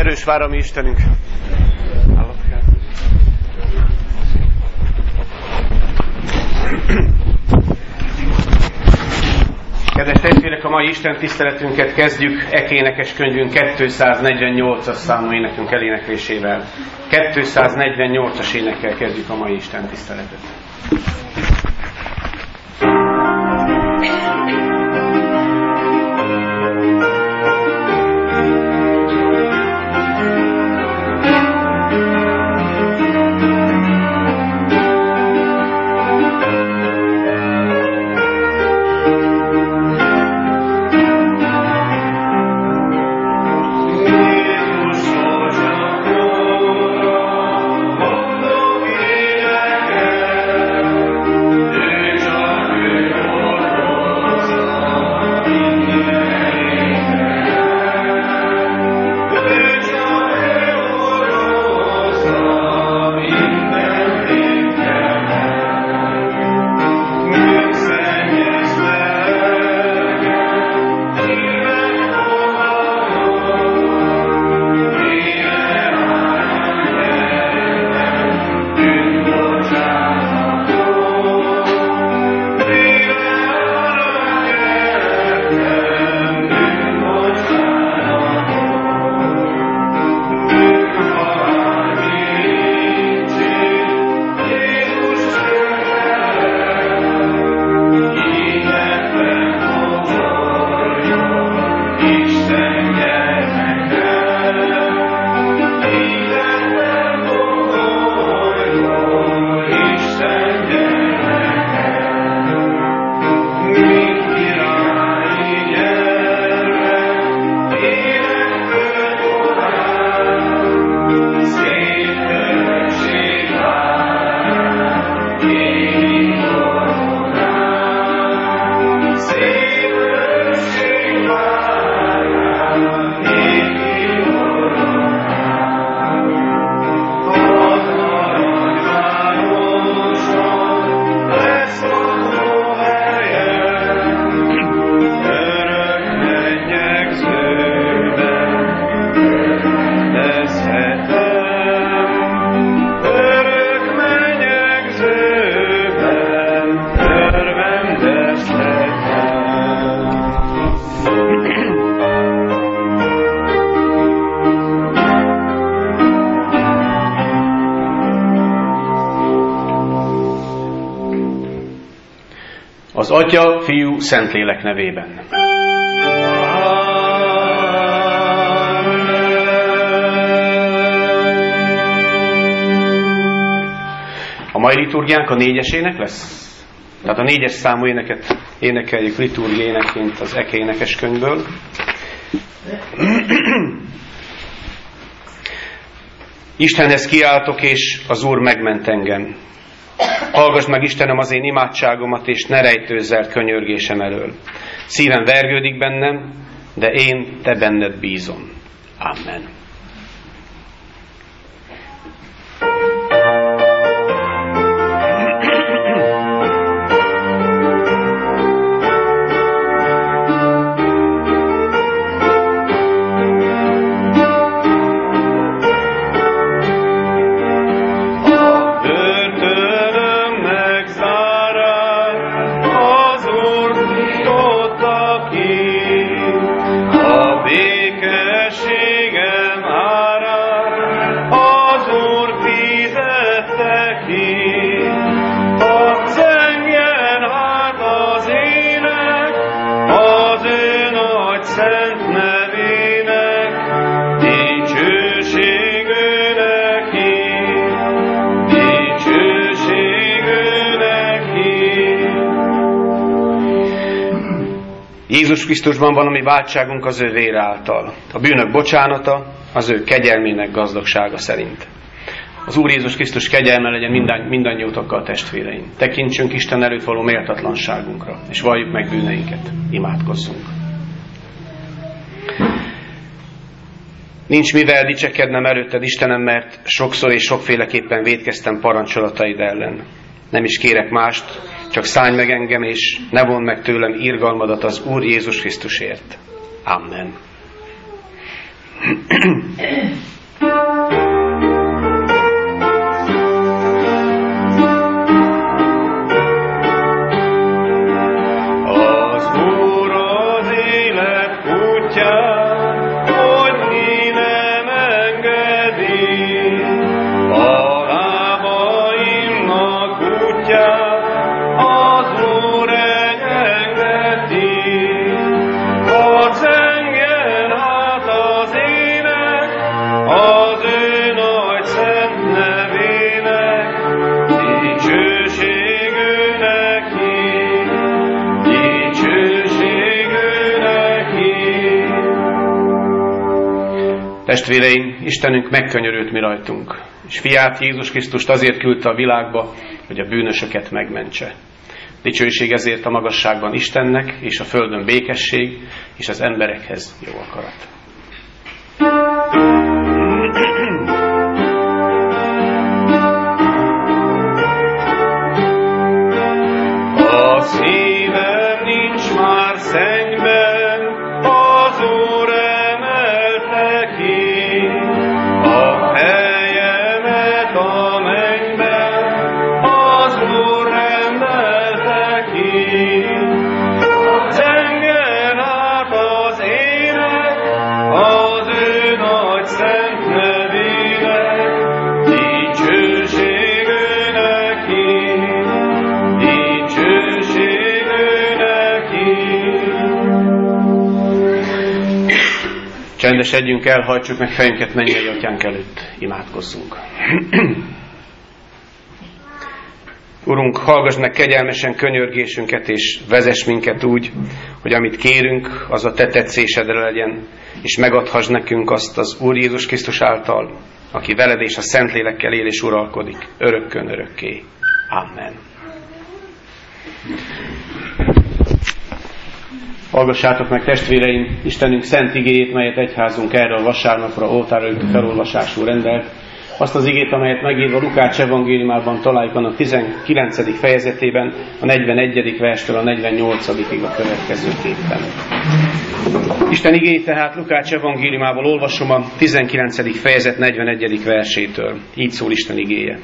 erős vár a mi Istenünk. Kedves testvérek, a mai Isten tiszteletünket kezdjük ekénekes könyvünk 248-as számú énekünk eléneklésével. 248-as énekkel kezdjük a mai Isten tiszteletet. Az Atya, Fiú, Szentlélek nevében. A mai liturgiánk a 4-es ének lesz. Tehát a 4-es számú éneket énekeljük liturgia énekként az Eke énekes könyvből. Istenhez kiáltok, és az Úr megment engem. Hallgass meg, Istenem, az én imádságomat, és ne rejtőzz el könyörgésem elől. Szívem vergődik bennem, de én te benned bízom. Amen. Jézus Krisztusban van a mi váltságunk az ő vére által. A bűnök bocsánata az ő kegyelmének gazdagsága szerint. Az Úr Jézus Krisztus kegyelme legyen mindannyiótokkal, testvéreim. Tekintsünk Isten előtt való méltatlanságunkra, és valljuk meg bűneinket. Imádkozzunk. Nincs mivel dicsekednem előtted, Istenem, mert sokszor és sokféleképpen vétkeztem parancsolataid ellen. Nem is kérek mást, csak szállj meg engem, és ne vondd meg tőlem irgalmadat az Úr Jézus Krisztusért. Amen. Testvéreim, Istenünk megkönyörült mi rajtunk, és fiát Jézus Krisztust azért küldte a világba, hogy a bűnösöket megmentse. Dicsőség ezért a magasságban Istennek, és a földön békesség, és az emberekhez jó akarat. A szívem nincs már szennyben, az Úr emelte ki a helyemet a mennyben, az Úr emelte ki. Zengjen át az ének, az ő nagy szent nevének, dicsőség ő neki, dicsőség ő neki. Csendesedjünk el, hajtsuk meg fejünket mennyei Atyánk előtt, imádkozzunk. Urunk, hallgass meg kegyelmesen könyörgésünket, és vezess minket úgy, hogy amit kérünk, az a te tetszésedre legyen, és megadhass nekünk azt az Úr Jézus Krisztus által, aki veled és a Szentlélekkel él és uralkodik, örökkön örökké. Amen. Hallgassátok meg, testvéreim, Istenünk szent igéjét, melyet egyházunk erre a vasárnapra oltár előtti felolvasású rendelt. Azt az igét, amelyet megírva Lukács evangéliumában találjuk a 19. fejezetében, a 41. verstől a 48-ig a következőképpen. Isten igéjét tehát Lukács evangéliumából olvasom a 19. fejezet 41. versétől. Így szól Isten igéje.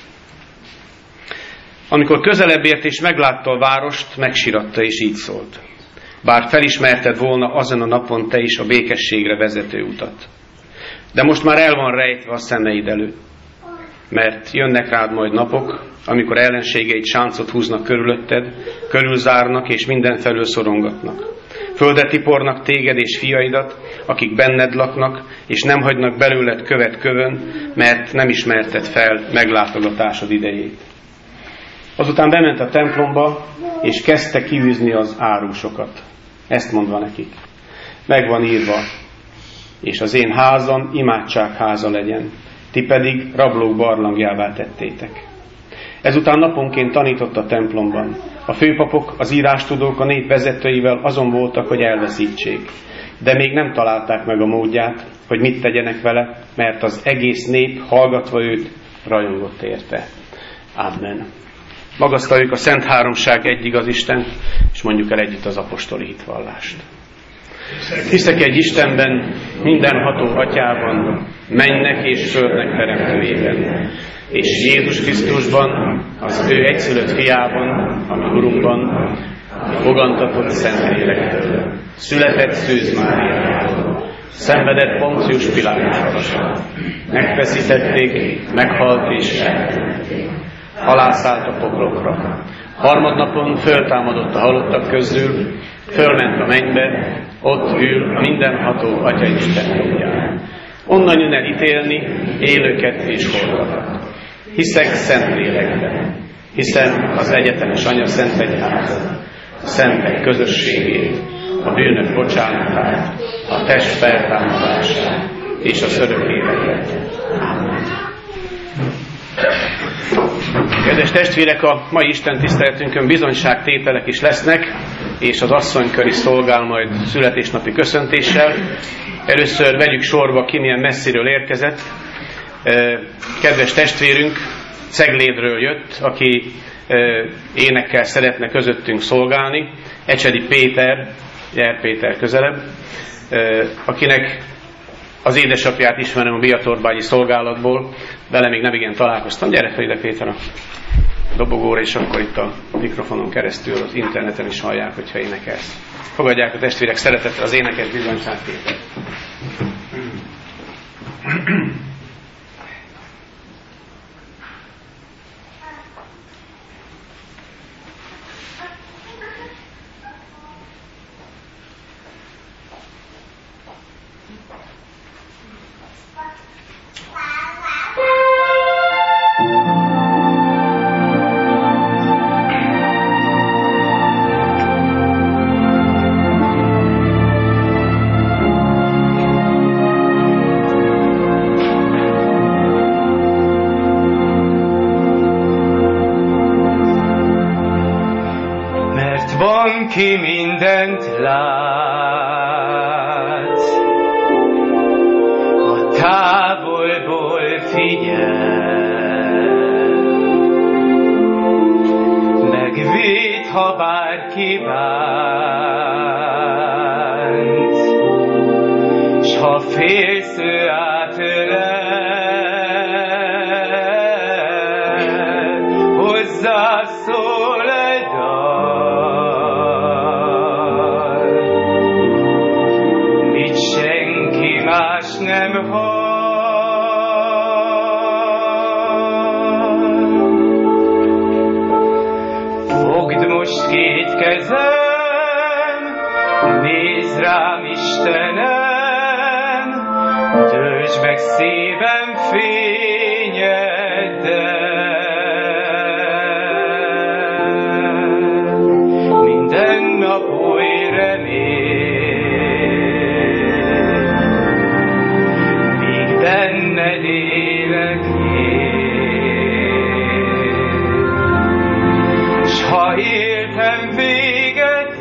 Amikor közelebb ért és meglátta a várost, megsiratta és így szólt. Bár felismerted volna azon a napon te is a békességre vezető utat. De most már el van rejtve a szemeid előtt, mert jönnek rád majd napok, amikor ellenségeid sáncot húznak körülötted, körülzárnak és mindenfelől szorongatnak. Földet tipornak téged és fiaidat, akik benned laknak, és nem hagynak belőled követ kövön, mert nem ismerted fel meglátogatásod idejét. Azután bement a templomba, és kezdte kiűzni az árusokat. Ezt mondva nekik. Meg van írva, és az én házam imádságháza legyen, ti pedig rablók barlangjává tettétek. Ezután naponként tanított a templomban. A főpapok, az írástudók a nép vezetőivel azon voltak, hogy elveszítsék. De még nem találták meg a módját, hogy mit tegyenek vele, mert az egész nép hallgatva őt rajongott érte. Amen. Magasztaljuk a Szent Háromság egy igaz Istent, és mondjuk el együtt az apostoli hitvallást. Hiszek egy Istenben, mindenható Atyában, mennek és földnek teremtőjében, és Jézus Krisztusban, az ő egyszülött fiában, ami Urunkban, fogantatott Szentlélektől, született Szűz Máriától, szenvedett Poncius Pilátussal, megfeszítették, meghalt és eltemették, alászállt a poklokra. Harmadnapon föltámadott a halottak közül, fölment a mennybe, ott ül a mindenható Atyaisten jobbján. Onnan jön el ítélni élőket és holtakat. Hiszek Szentlélekben, hiszem az egyetemes Anya Szent Egyházat, a szentek közösségét, a bűnök bocsánatát, a test feltámadását és az örök életet. Amen. Kedves testvérek, a mai Isten tiszteletünkön bizonyságtételek is lesznek, és az asszonykör is szolgál majd születésnapi köszöntéssel. Először vegyük sorba, ki milyen messziről érkezett. Kedves testvérünk Ceglédről jött, aki énekkel szeretne közöttünk szolgálni. Ecsedi Péter, Jer Péter közelebb, akinek Az édesapját ismerem a Biatorbágyi szolgálatból, vele még nem igen találkoztam. Gyere fel ide, Péter, a dobogóra, és akkor itt a mikrofonon keresztül az interneten is hallják, hogyha énekelsz. Fogadják a testvérek szeretettel az énekes Bizonyság Pétert. Ki mindent lát, a távolból figyel, megvéd, ha bárki bánt, s ha félsz, ő átölel, hozzászól egy dal. Nem hall. Fogd most két kezem, nézd rám, Istenem, töltsd meg szívem fényeddel. Minden nap új remény, benned élek én, s ha éltem véget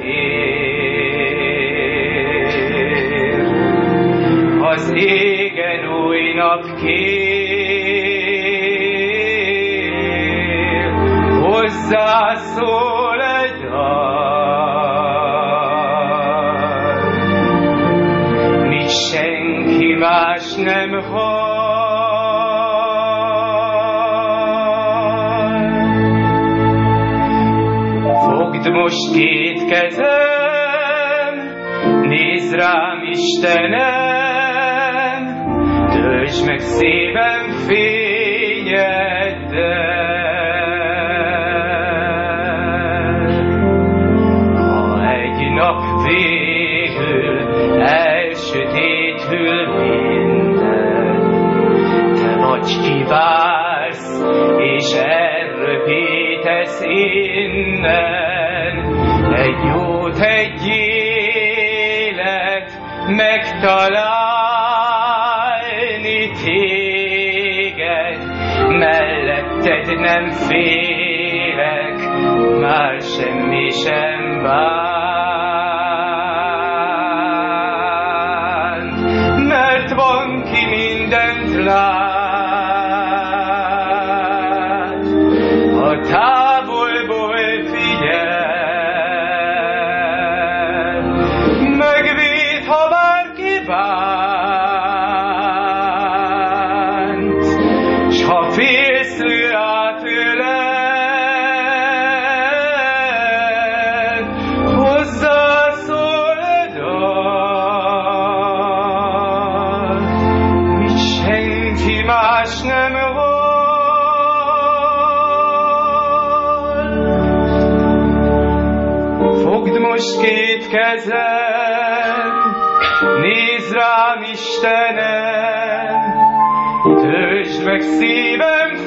ér, az égen új nap kér, hozzászól egy dal, mit senki más nem hall. Fogd most két kezem, nézd rám, Istenem, töltsd meg szívem fényeddel. Ha egy nap végül elsötétül vagy kivársz, és elröpítesz innen, egy jót, egy élet megtalálni téged, melletted nem félek, már semmi sem bánt, mert van ki mindent lát. Távolból figyel, megvéd, ha bárki bánt, s ha félsz, ő átölel, hozzászól egy dal, mit senki más nem hall. Fogd most két kezem, nézd rám, Istenem, töltsd meg szívem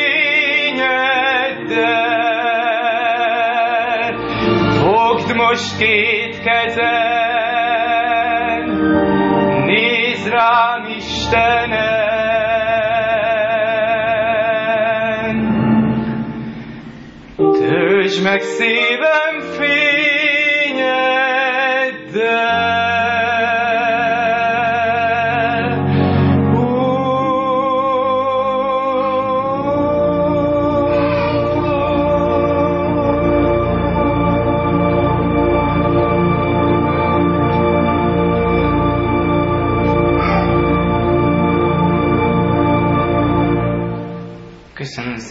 fényeddel. Fogd most két kezem, nézd rám, Istenem, töltsd meg szívem fényeddel.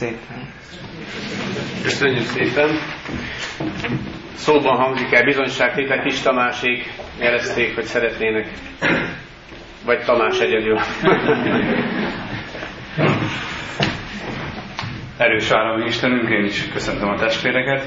szépen. Köszönjük szépen. Szóban hangzik el bizonyságtétel, Kis Tamásék jelezték, hogy szeretnének. Vagy Tamás egyedül. Erős állami Istenünk, én is köszöntöm a testvéreket.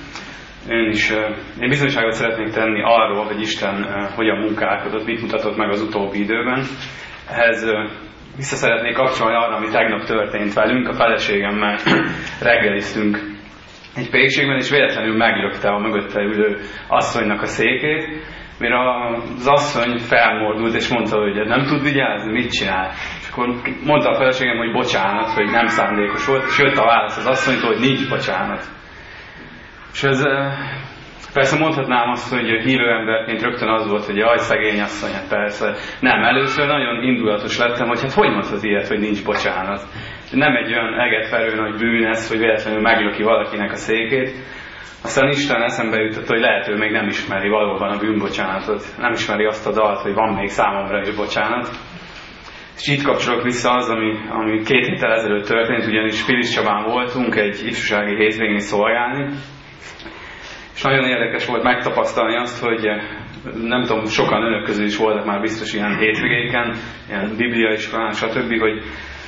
Én bizonyságot szeretnék tenni arról, hogy Isten hogyan munkálkodott, mit mutatott meg az utóbbi időben. Ehhez vissza szeretnék kapcsolni arra, ami tegnap történt velünk. A feleségemmel reggeliztünk egy pékségben, és véletlenül meglökte a mögötte ülő asszonynak a székét, mire az asszony felmordult, és mondta, hogy nem tud vigyázni, mit csinál. És akkor mondta a feleségem, hogy bocsánat, hogy nem szándékos volt, és jött a válasz az asszonytól, hogy nincs bocsánat. És ez persze mondhatnám azt, hogy hívő emberként rögtön az volt, hogy jaj, szegény asszony, hát persze. Nem, először nagyon indulatos lettem, hogy hát hogy mondhat ilyet, hogy nincs bocsánat. Nem egy olyan egetverő nagy bűn ez, hogy véletlenül meglöki valakinek a székét. Aztán Isten eszembe jutott, hogy lehet, ő még nem ismeri valóban a bűnbocsánatot. Nem ismeri azt a dalt, hogy van még számomra is bocsánat. És itt kapcsolok vissza az, ami 2 héttel ezelőtt történt, ugyanis Filiz Csabán voltunk egy ifjúsági hétvégén szolgálni. És nagyon érdekes volt megtapasztalni azt, hogy nem tudom, sokan önök közül is voltak már biztos ilyen hétvégéken, ilyen bibliaiskolán, stb., hogy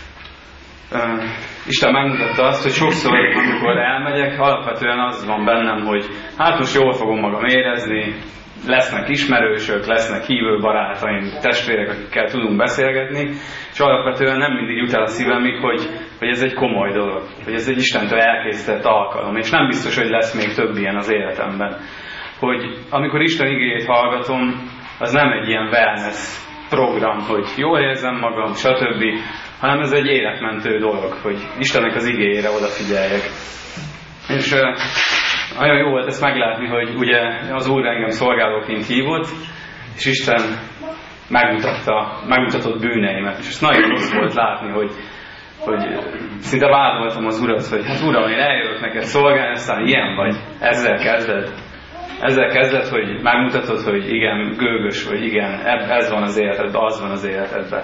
Isten megmutatta azt, hogy sokszor, amikor elmegyek, alapvetően az van bennem, hogy hát most jól fogom magam érezni, lesznek ismerősök, lesznek hívő barátaim, testvérek, akikkel tudunk beszélgetni, és alapvetően nem mindig jut el a szívemig, hogy ez egy komoly dolog, hogy ez egy Istentől elkészített alkalom, és nem biztos, hogy lesz még több ilyen az életemben. Hogy amikor Isten igéjét hallgatom, az nem egy ilyen wellness program, hogy jól érzem magam, stb., hanem ez egy életmentő dolog, hogy Istennek az igéjére odafigyeljek. És nagyon jó volt ezt meglátni, hogy ugye az Úr engem szolgálóként hívott, és Isten megmutatott bűneimet. És ezt nagyon rossz volt látni, hogy szinte vádoltam az Urat, hogy hát Uram, én eljövök neked szolgálni, aztán ilyen vagy. Ezzel kezded, hogy megmutatod, hogy igen, gőgös, vagy igen, ez van az életedben, az van az életedben.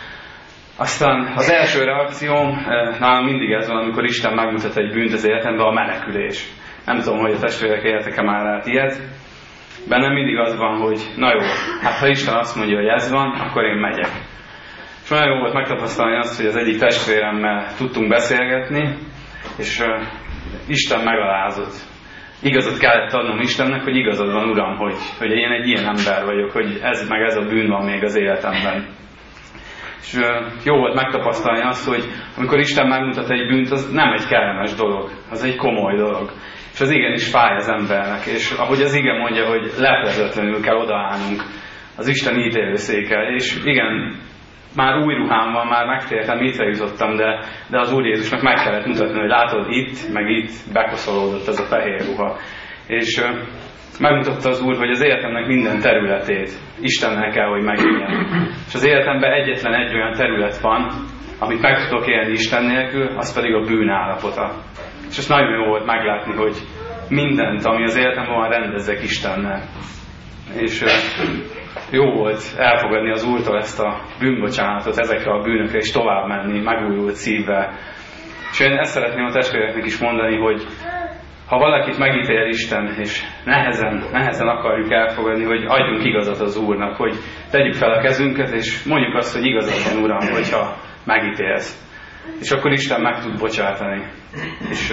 Aztán az első reakcióm nálam mindig ez van, amikor Isten megmutat egy bűnt az életemben, a menekülés. Nem tudom, hogy a testvérek éltek-e már át ilyet. Bennem mindig az van, hogy na jó, hát ha Isten azt mondja, hogy ez van, akkor én megyek. És nagyon jó volt megtapasztalni azt, hogy az egyik testvéremmel tudtunk beszélgetni, és Isten megalázott. Igazat kellett adnom Istennek, hogy igazad van, Uram, hogy én egy ilyen ember vagyok, hogy ez a bűn van még az életemben. És jó volt megtapasztalni azt, hogy amikor Isten megmutat egy bűnt, az nem egy kellemes dolog, az egy komoly dolog. És az igenis fáj az embernek. És ahogy az ige mondja, hogy leplezetlenül kell odaállnunk az Isten ítélőszékkel. És igen, már új ruhám van, már megtértem, itt jutottam, de az Úr Jézusnak meg kellett mutatni, hogy látod, itt, meg itt bekoszolódott ez a fehér ruha. És megmutatta az Úr, hogy az életemnek minden területét Istennel kell, hogy megéljen. És az életemben egyetlen egy olyan terület van, amit meg tudok élni Isten nélkül, az pedig a bűn állapota. És ezt nagyon jó volt meglátni, hogy mindent, ami az életemben van, rendezzek Istennel. És jó volt elfogadni az Úrtól ezt a bűnbocsánatot ezekre a bűnökre, és tovább menni megújult szívvel. És én ezt szeretném a testvéreknek is mondani, hogy ha valakit megítél Isten, és nehezen akarjuk elfogadni, hogy adjunk igazat az Úrnak, hogy tegyük fel a kezünket, és mondjuk azt, hogy igazad van, Uram, hogyha megítélsz. És akkor Isten meg tud bocsátani. És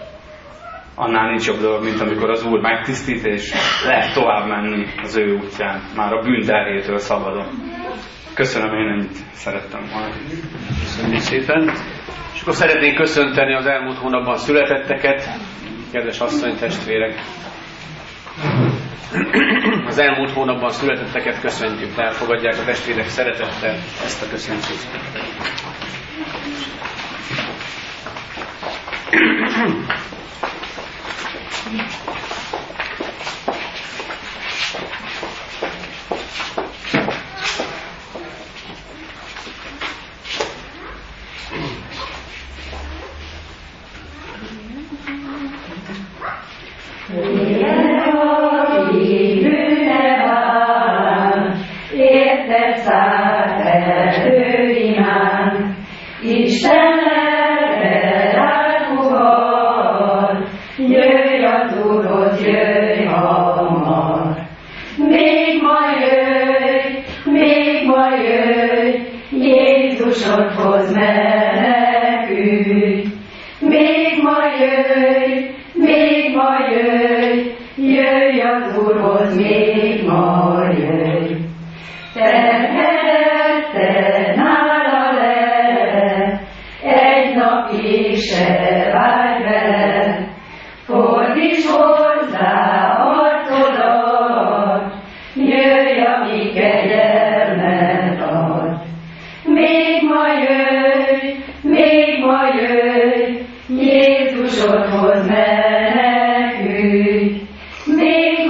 annál nincs jobb dolog, mint amikor az Úr megtisztít, és lehet tovább menni az ő útján, már a bűn terhétől szabadon. Köszönöm, én ennyit szerettem volna. Köszönjük szépen. És akkor szeretnénk köszönteni az elmúlt hónapban születetteket, kedves asszonytestvérek. Az elmúlt hónapban születetteket köszöntjük, elfogadják a testvérek szeretettel ezt a köszöntést. Isten ma jöjj, Jézusodhoz menekülj. Még ma jöjj, jöjj az Úrhoz, még ma jöjj. Terhedettel nála le, egy napig se várj vele, fordíts hozzá arcodat, jöjj, amíg kegyelmet ad. Még ma jöjj, Jézusodhoz menekülj. Még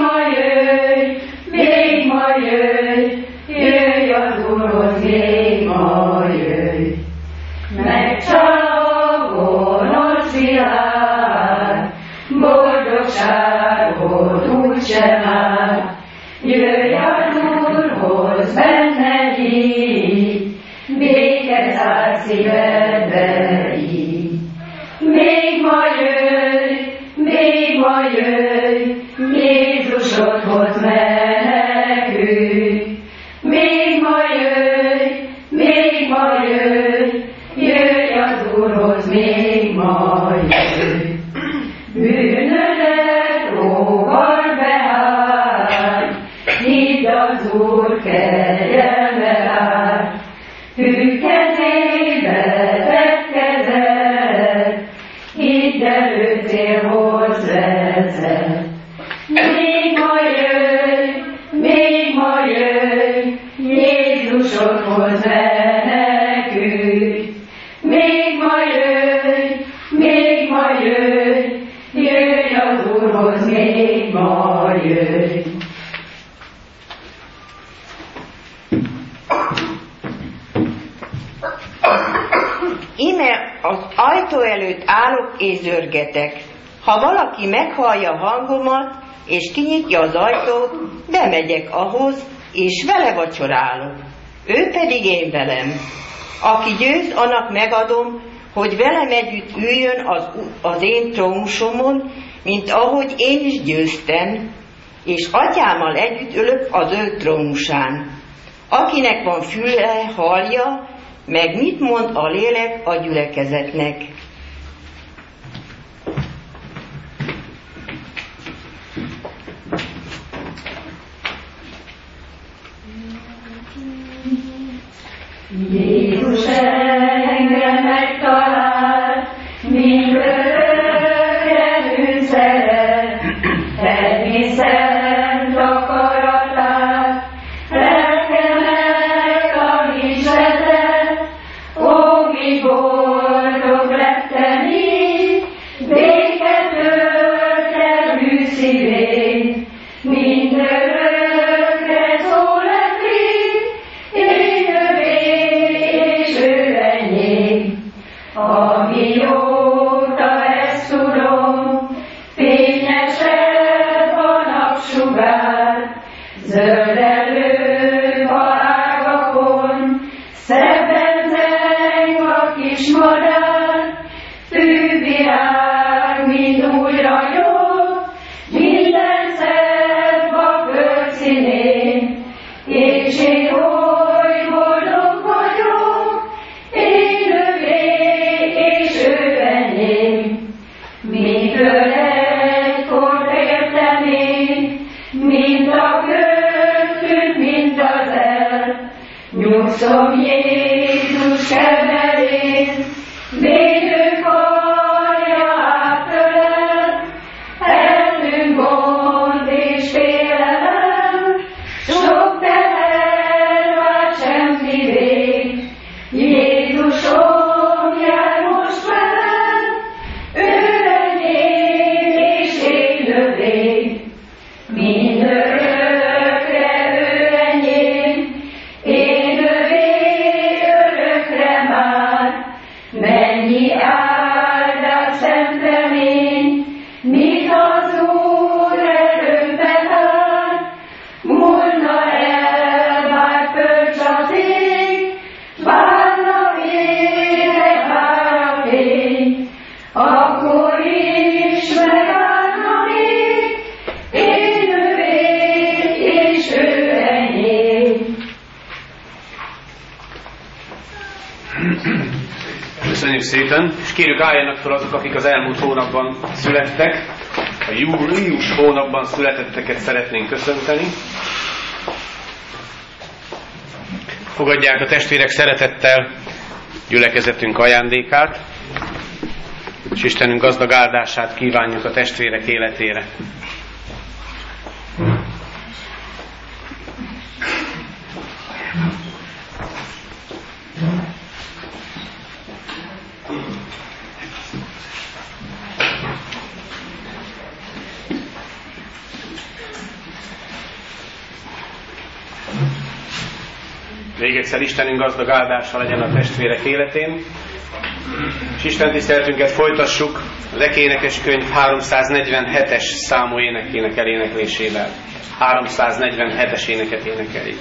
ma jöjj, jöjj az Úrhoz, még ma jöjj. Megcsal a gonosz világ, boldogságot úgysem áll. Jöjj az Úrhoz, benne hív, béke száll szívedbe ív. Még ma jöjj, Jézusodhoz menekülj. Még ma jöjj, jöjj az Úrhoz, még ma jöjj. Bűnödet róvad behány, hidd az Úr kegyelme áll. Hű kezébe tett kezed, hidd el, ő célhoz vezet. Még ma jöjj, Jézusodhoz menekülj. Még ma jöjj, jöjj az Úrhoz, még ma jöjj. Íme az ajtó előtt állok és zörgetek. Ha valaki meghallja hangomat, és kinyitja az ajtót, bemegyek ahhoz, és vele vacsorálok. Ő pedig én velem. Aki győz, annak megadom, hogy velem együtt üljön az én trónusomon, mint ahogy én is győztem, és atyámmal együtt ülök az ő trónusán. Akinek van füle, hallja, meg mit mond a lélek a gyülekezetnek. Jézus engem megtalál, mint örökre őt szeret, elviszem akaratát, lelkemet tanítsd, ó, mi boldog lettem így, béke tölt el mű szívén, mind örökre szól lett így, én övé és ő enyém. Amióta ezt tudom, fényesebb a napsugár, zöldelő a ágakon, szebben zeng a kis madár, fűvirág mind új ragyog, minden szebb a föld színén, és én oly boldog vagyok, én övé és ő enyém. Mitől egykor értem én, mint a kötőt, mint az el, nyugszom Jézus keverén, védő karja átölel, eltűnt gond és félelem, sok teher vált semmivé. Jézusom, jár most velem, ő enyém és én övé. Mindörökre ő enyém, én övé örökre már. Mennyi Köszönjük szépen, és kérjük álljanak fel azok, akik az elmúlt hónapban születtek. A július hónapban születetteket szeretnénk köszönteni. Fogadják a testvérek szeretettel gyülekezetünk ajándékát, és Istenünk gazdag áldását kívánjuk a testvérek életére. Még egyszer Istenünk gazdag áldása legyen a testvérek életén. És Isten tiszteletünket folytassuk az Ekénekes könyv 347-es számú énekének eléneklésével. 347-es éneket énekeljük.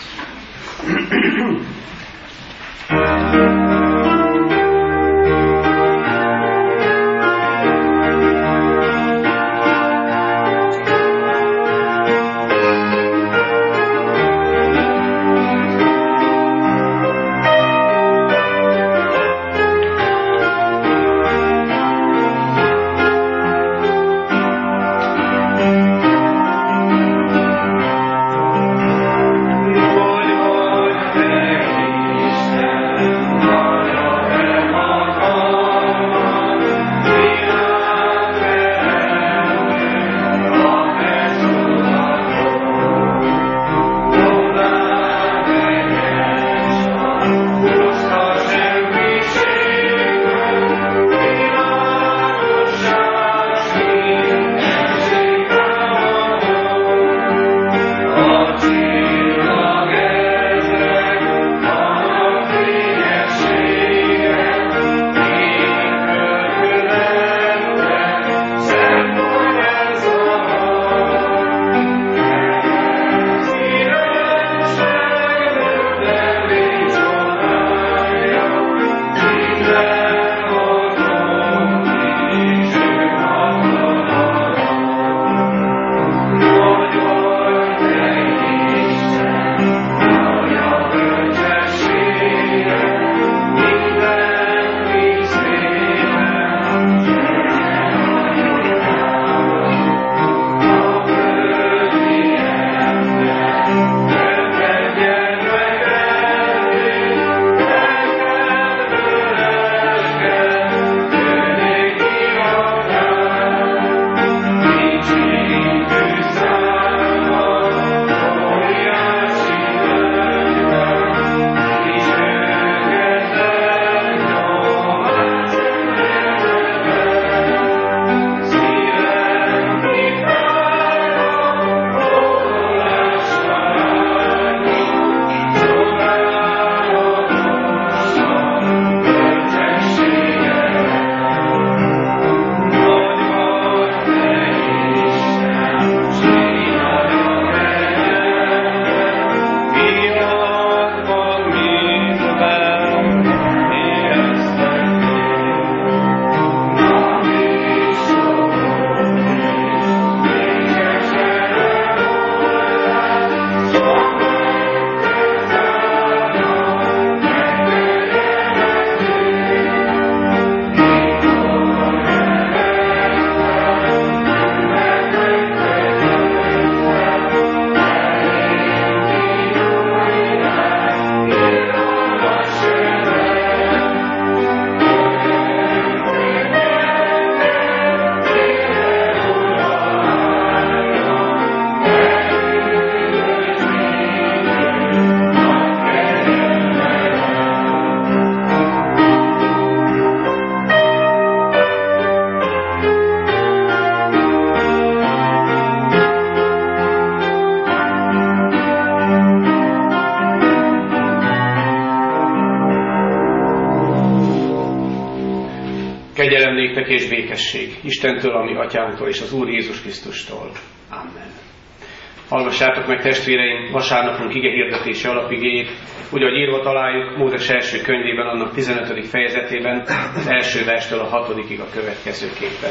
Kegyelem néktek és békesség Istentől, a mi atyánktól és az Úr Jézus Krisztustól. Amen. Hallgassátok meg, testvéreim, vasárnapunk igehirdetési alapigéjét, úgy, ahogy írva találjuk Mózes első könyvében, annak 15. fejezetében, az első verstől a 6-ig a következőképpen.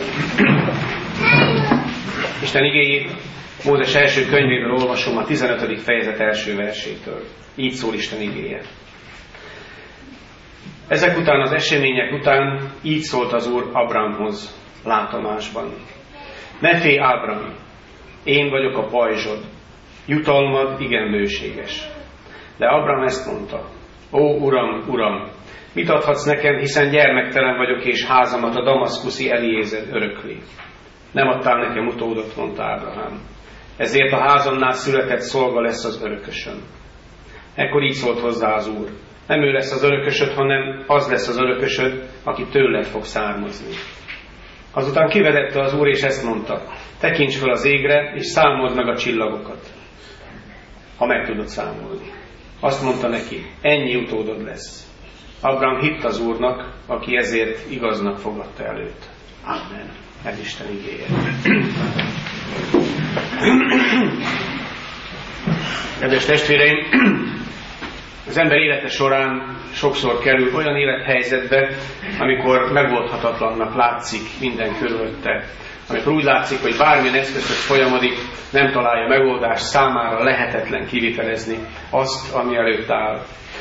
Isten igéjét Mózes első könyvéből olvasom, a 15. fejezet első versétől. Így szól Isten igéje. Ezek után, az események után így szólt az Úr Ábrámhoz látomásban. Ne félj, Ábrám, én vagyok a pajzsod, jutalmad igen bőséges. De Ábrám ezt mondta: ó, Uram, Uram, mit adhatsz nekem, hiszen gyermektelen vagyok, és házamat a damaszkuszi Eliézer örökli. Nem adtál nekem utódot, mondta Ábrahám. Ezért a házamnál született szolga lesz az örökösöm. Ekkor így szólt hozzá az Úr: nem ő lesz az örökösöd, hanem az lesz az örökösöd, aki tőled fog származni. Azután kivedette az Úr, és ezt mondta: tekints fel az égre, és számold meg a csillagokat, ha meg tudod számolni. Azt mondta neki: ennyi utódod lesz. Ábrám hitt az Úrnak, aki ezért igaznak fogadta előtt. Amen. Ez Isten igéje. Kedves testvéreim, az ember élete során sokszor kerül olyan élethelyzetbe, amikor megoldhatatlannak látszik minden körülötte. Amikor úgy látszik, hogy bármilyen eszközös folyamodik, nem találja megoldást, számára lehetetlen kivitelezni azt, ami előtt áll.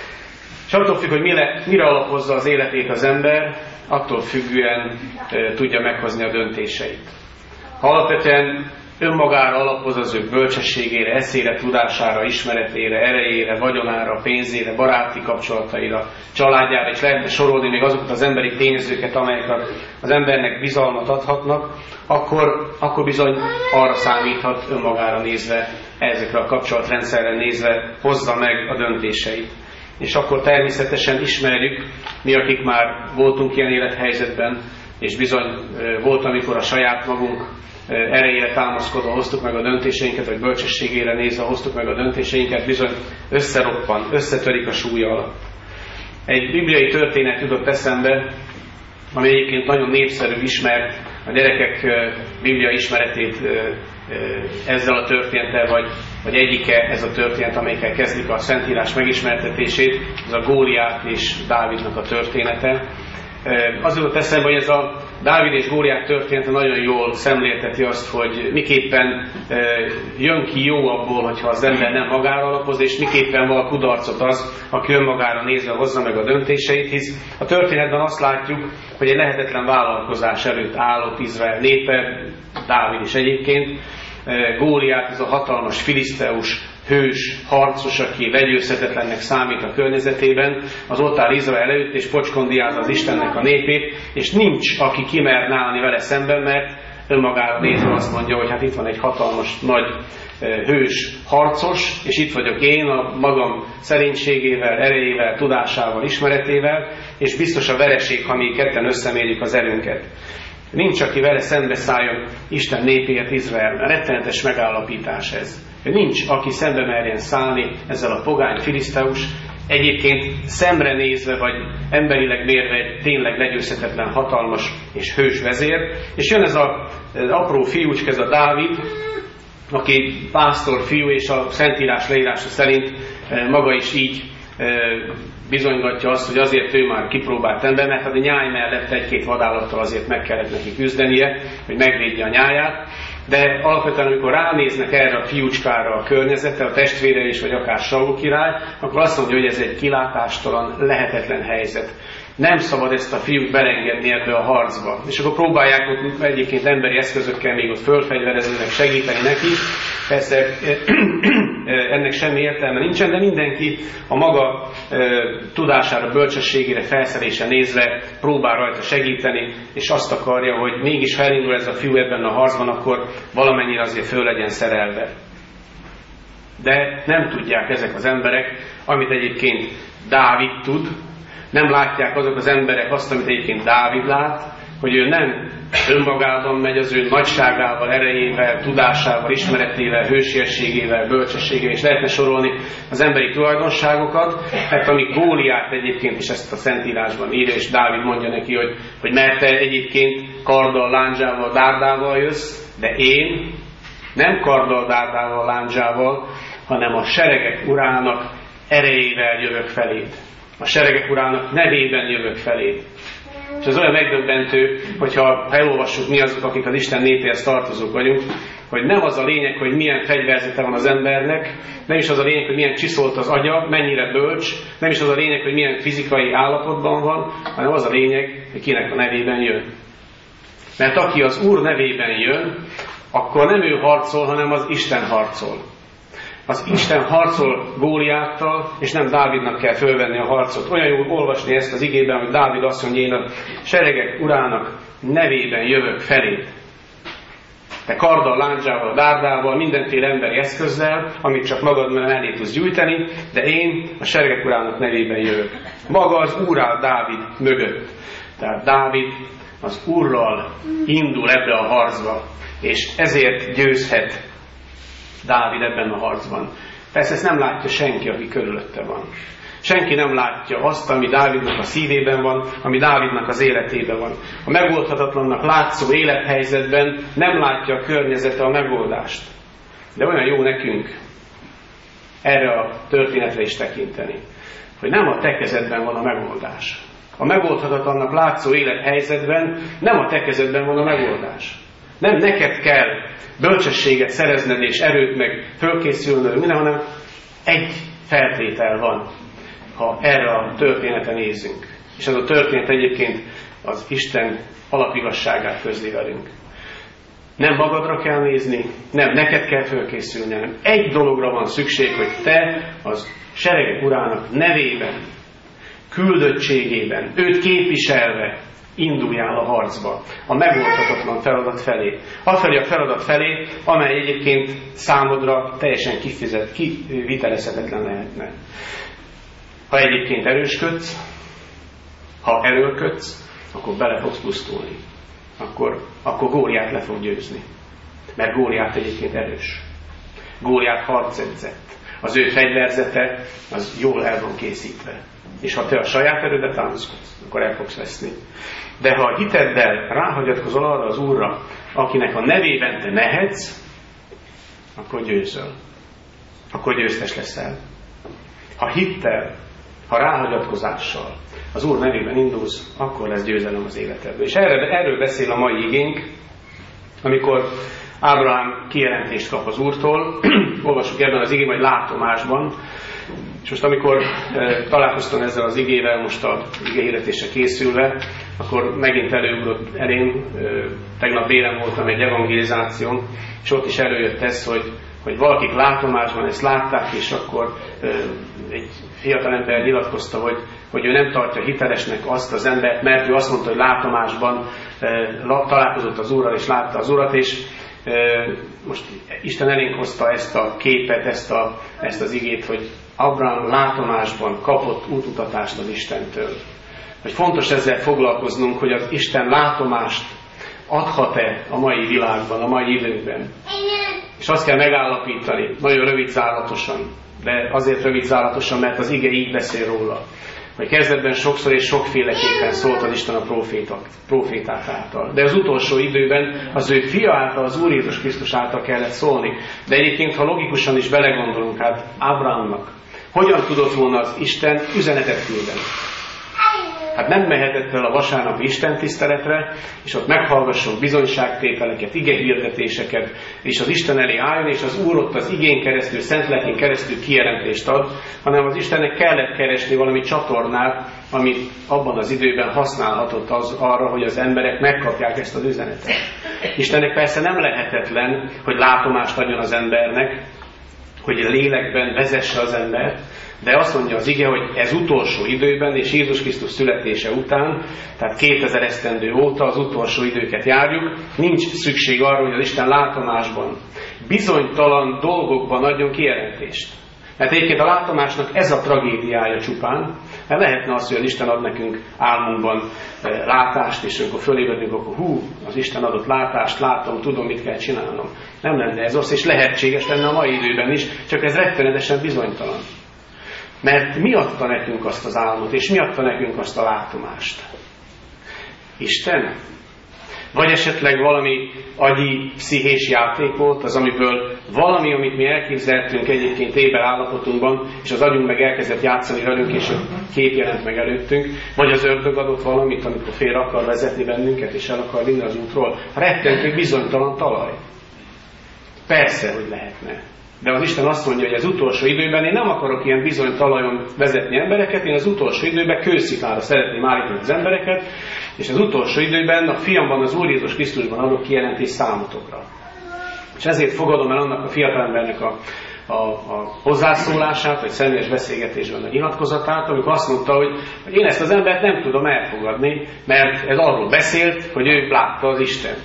És attól függ, hogy mire alapozza az életét az ember, attól függően tudja meghozni a döntéseit. Ha alapvetően önmagára alapoz, az ő bölcsességére, eszére, tudására, ismeretére, erejére, vagyonára, pénzére, baráti kapcsolataira, családjára, és lehetne sorolni még azokat az emberi tényezőket, amelyek az embernek bizalmat adhatnak, akkor bizony arra számíthat önmagára nézve, ezekre a kapcsolatrendszerre nézve hozza meg a döntéseit. És akkor természetesen ismerjük, mi, akik már voltunk ilyen élethelyzetben, és bizony volt, amikor a saját magunk erejére támaszkodva hoztuk meg a döntéseinket, vagy bölcsességére nézve hoztuk meg a döntéseinket, bizony összeroppan, összetörik a súlya alatt. Egy bibliai történet jutott eszembe, ami egyébként nagyon népszerű, ismert, a gyerekek biblia ismeretét ezzel a történettel, vagy egyike ez a történet, amelyikkel kezdik a Szentírás megismertetését, ez a Góliát és Dávidnak a története. Az jutott eszembe, hogy ez a Dávid és Góliát története nagyon jól szemlélteti azt, hogy miképpen jön ki jó abból, hogyha az ember nem magára alapoz, és miképpen val kudarcot az, aki önmagára nézve hozza meg a döntéseit, hisz a történetben azt látjuk, hogy egy lehetetlen vállalkozás előtt állott Izrael népe, Dávid is egyébként. Góliát, ez a hatalmas filiszteus hős, harcos, aki legyőzhetetlennek számít a környezetében, az ott áll Izrael előtt, és pocskondiázza az Istennek a népét, és nincs, aki kimerne állni vele szemben, mert önmagára nézve azt mondja, hogy hát itt van egy hatalmas, nagy, hős harcos, és itt vagyok én a magam szerénységével, erejével, tudásával, ismeretével, és biztos a vereség, ha mi ketten összemérjük az erőnket. Nincs, aki vele szembeszálljon Isten népéért Izraelben. Rettenetes megállapítás ez. Nincs, aki szembe merjen szállni ezzel a pogány filiszteus, egyébként szemre nézve, vagy emberileg mérve egy tényleg legyőzhetetlen, hatalmas és hős vezér. És jön ez az apró fiúcska, ez a Dávid, aki pásztor fiú, és a Szentírás leírása szerint maga is így bizonygatja azt, hogy azért ő már kipróbált ember, mert a nyáj mellett egy-két vadállattal azért meg kellett neki küzdenie, hogy megvédje a nyáját. De alapvetően, amikor ránéznek erre a fiúcskára a környezete, a testvére is, vagy akár Saul király, akkor azt mondja, hogy ez egy kilátástalan, lehetetlen helyzet. Nem szabad ezt a fiút belengedni ebbe a harcba. És akkor próbálják ott egyébként emberi eszközökkel még ott fölfegyverezőnek segíteni neki. Persze ennek semmi értelme nincsen, de mindenki a maga tudására, bölcsességére, felszerelése nézve próbál rajta segíteni, és azt akarja, hogy mégis ha elindul ez a fiú ebben a harcban, akkor valamennyire azért föl legyen szerelve. De nem tudják ezek az emberek, amit egyébként Dávid tud, nem látják azok az emberek azt, amit egyébként Dávid lát, hogy ő nem önmagában megy, az ő nagyságával, erejével, tudásával, ismeretével, hősiességével, bölcsességével, és lehetne sorolni az emberi tulajdonságokat, mert amíg Góliát egyébként is ezt a Szentírásban írja, és Dávid mondja neki, hogy mert te egyébként karddal, lándzsával, dárdával jössz, de én nem karddal, dárdával, lándzsával, hanem a seregek urának erejével jövök feléd. A seregek urának nevében jövök feléd. És ez olyan megdöbbentő, hogyha elolvassuk mi azok, akik az Isten népéhez tartozók vagyunk, hogy nem az a lényeg, hogy milyen fegyverzete van az embernek, nem is az a lényeg, hogy milyen csiszolt az agya, mennyire bölcs, nem is az a lényeg, hogy milyen fizikai állapotban van, hanem az a lényeg, hogy kinek a nevében jön. Mert aki az Úr nevében jön, akkor nem ő harcol, hanem az Isten harcol. Az Isten harcol Góliáttal, és nem Dávidnak kell fölvenni a harcot. Olyan jó olvasni ezt az igében, hogy Dávid azt mondja, én a seregek urának nevében jövök felé. Te karddal, lándzsával, dárdával, mindenféle emberi eszközzel, amit csak magad mellé tudsz gyűjteni, de én a seregek urának nevében jövök. Maga az Úr áll Dávid mögött. Tehát Dávid az Úrral indul ebbe a harcba, és ezért győzhet Dávid ebben a harcban. Persze ezt nem látja senki, aki körülötte van. Senki nem látja azt, ami Dávidnak a szívében van, ami Dávidnak az életében van. A megoldhatatlannak látszó élethelyzetben nem látja a környezete a megoldást. De olyan jó nekünk erre a történetre is tekinteni, hogy nem a te kezedben van a megoldás. A megoldhatatlannak látszó élethelyzetben nem a te kezedben van a megoldás. Nem neked kell bölcsességet szerezned és erőt meg fölkészülnöd minden, hanem egy feltétel van, ha erre a történetre nézzünk. És ez a történet egyébként az Isten alapigazságát közli velünk. Nem magadra kell nézni, nem neked kell fölkészülni, hanem egy dologra van szükség, hogy te az seregek urának nevében, küldöttségében, őt képviselve induljál a harcba, a megoldhatatlan feladat felé. Afelé a feladat felé, amely egyébként számodra teljesen kivitelezhetetlen lehetne. Ha egyébként erősködsz, ha erőlködsz, akkor bele fogsz pusztulni. Akkor Góliát le fog győzni. Mert Góliát egyébként erős. Góliát harcedzett. Az ő fegyverzete az jól el van készítve. És ha te a saját erődet támaszkodsz, akkor el fogsz veszni. De ha a hiteddel ráhagyatkozol arra az Úrra, akinek a nevében te mehetsz, akkor győzöl. Akkor győztes leszel. Ha hittel, ha ráhagyatkozással az Úr nevében indulsz, akkor lesz győzelem az életedből. És erről beszél a mai igénk, amikor Ábrahám kijelentést kap az Úrtól. Olvassuk ebben az igében, vagy látomásban. És most amikor találkoztam ezzel az igével, most a igéhirdetésre készülve, akkor megint előugrott elém, tegnap Bélen voltam egy evangelizáción, és ott is előjött ez, hogy valakik látomásban ezt látták, és akkor egy fiatalember nyilatkozta, hogy ő nem tartja hitelesnek azt az embert, mert ő azt mondta, hogy látomásban találkozott az Úrral, és látta az Urat, és most Isten elénk hozta ezt a képet, ezt az igét, hogy Abrahám látomásban kapott útmutatást az Istentől. Hogy fontos ezzel foglalkoznunk, hogy az Isten látomást adhat-e a mai világban, a mai időkben. És azt kell megállapítani, nagyon rövidzálatosan, de azért rövidzálatosan, mert az ige így beszél róla, hogy kezdetben sokszor és sokféleképpen szólt az Isten a próféták által. De az utolsó időben az ő fia által, az Úr Jézus Krisztus által kellett szólni. De egyébként, ha logikusan is belegondolunk, hát Ábrahámnak hogyan tudott volna az Isten üzenetet küldeni? Hát nem mehetett el a vasárnapi istentiszteletre, és ott meghallgasson bizonyságtételeket, igehirdetéseket, és az Isten elé álljon, és az Úr ott az igén keresztül, szent lelkén keresztül kijelentést ad, hanem az Istennek kellett keresni valami csatornát, amit abban az időben használhatott arra, hogy az emberek megkapják ezt az üzenetet. Istennek persze nem lehetetlen, hogy látomást adjon az embernek, hogy lélekben vezesse az embert, de azt mondja az ige, hogy ez utolsó időben, és Jézus Krisztus születése után, tehát 2000 esztendő óta az utolsó időket járjuk, nincs szükség arra, hogy az Isten látomásban, bizonytalan dolgokban adjon kijelentést. Mert egyébként a látomásnak ez a tragédiája csupán, mert lehetne az, hogy az Isten ad nekünk álmunkban látást, és amikor fölébredünk, akkor az Isten adott látást, látom, tudom, mit kell csinálnom. Nem lenne ez az, és lehetséges lenne a mai időben is, csak ez rettenetesen bizonytalan. Mert mi adta nekünk azt az álmot, és mi adta nekünk azt a látomást? Isten? Vagy esetleg valami agyi, pszichés játék volt, az amiből valami, amit mi elképzeltünk egyébként éber állapotunkban, és az agyunk meg elkezdett játszani velünk, és a kép jelent meg előttünk, vagy az ördög adott valamit, amikor félre akar vezetni bennünket, és el akar vinni az útról. Rettentő bizonytalan talaj. Persze, hogy lehetne. De az Isten azt mondja, hogy az utolsó időben én nem akarok ilyen bizony talajon vezetni embereket, én az utolsó időben kősziklára szeretném állítani az embereket, és az utolsó időben a fiamban, az Úr Jézus Krisztusban adok kijelentést számotokra. És ezért fogadom el annak a fiatalembernek a hozzászólását, vagy személyes beszélgetésben a nyilatkozatát, amikor azt mondta, hogy én ezt az embert nem tudom elfogadni, mert ez arról beszélt, hogy ő látta az Istent.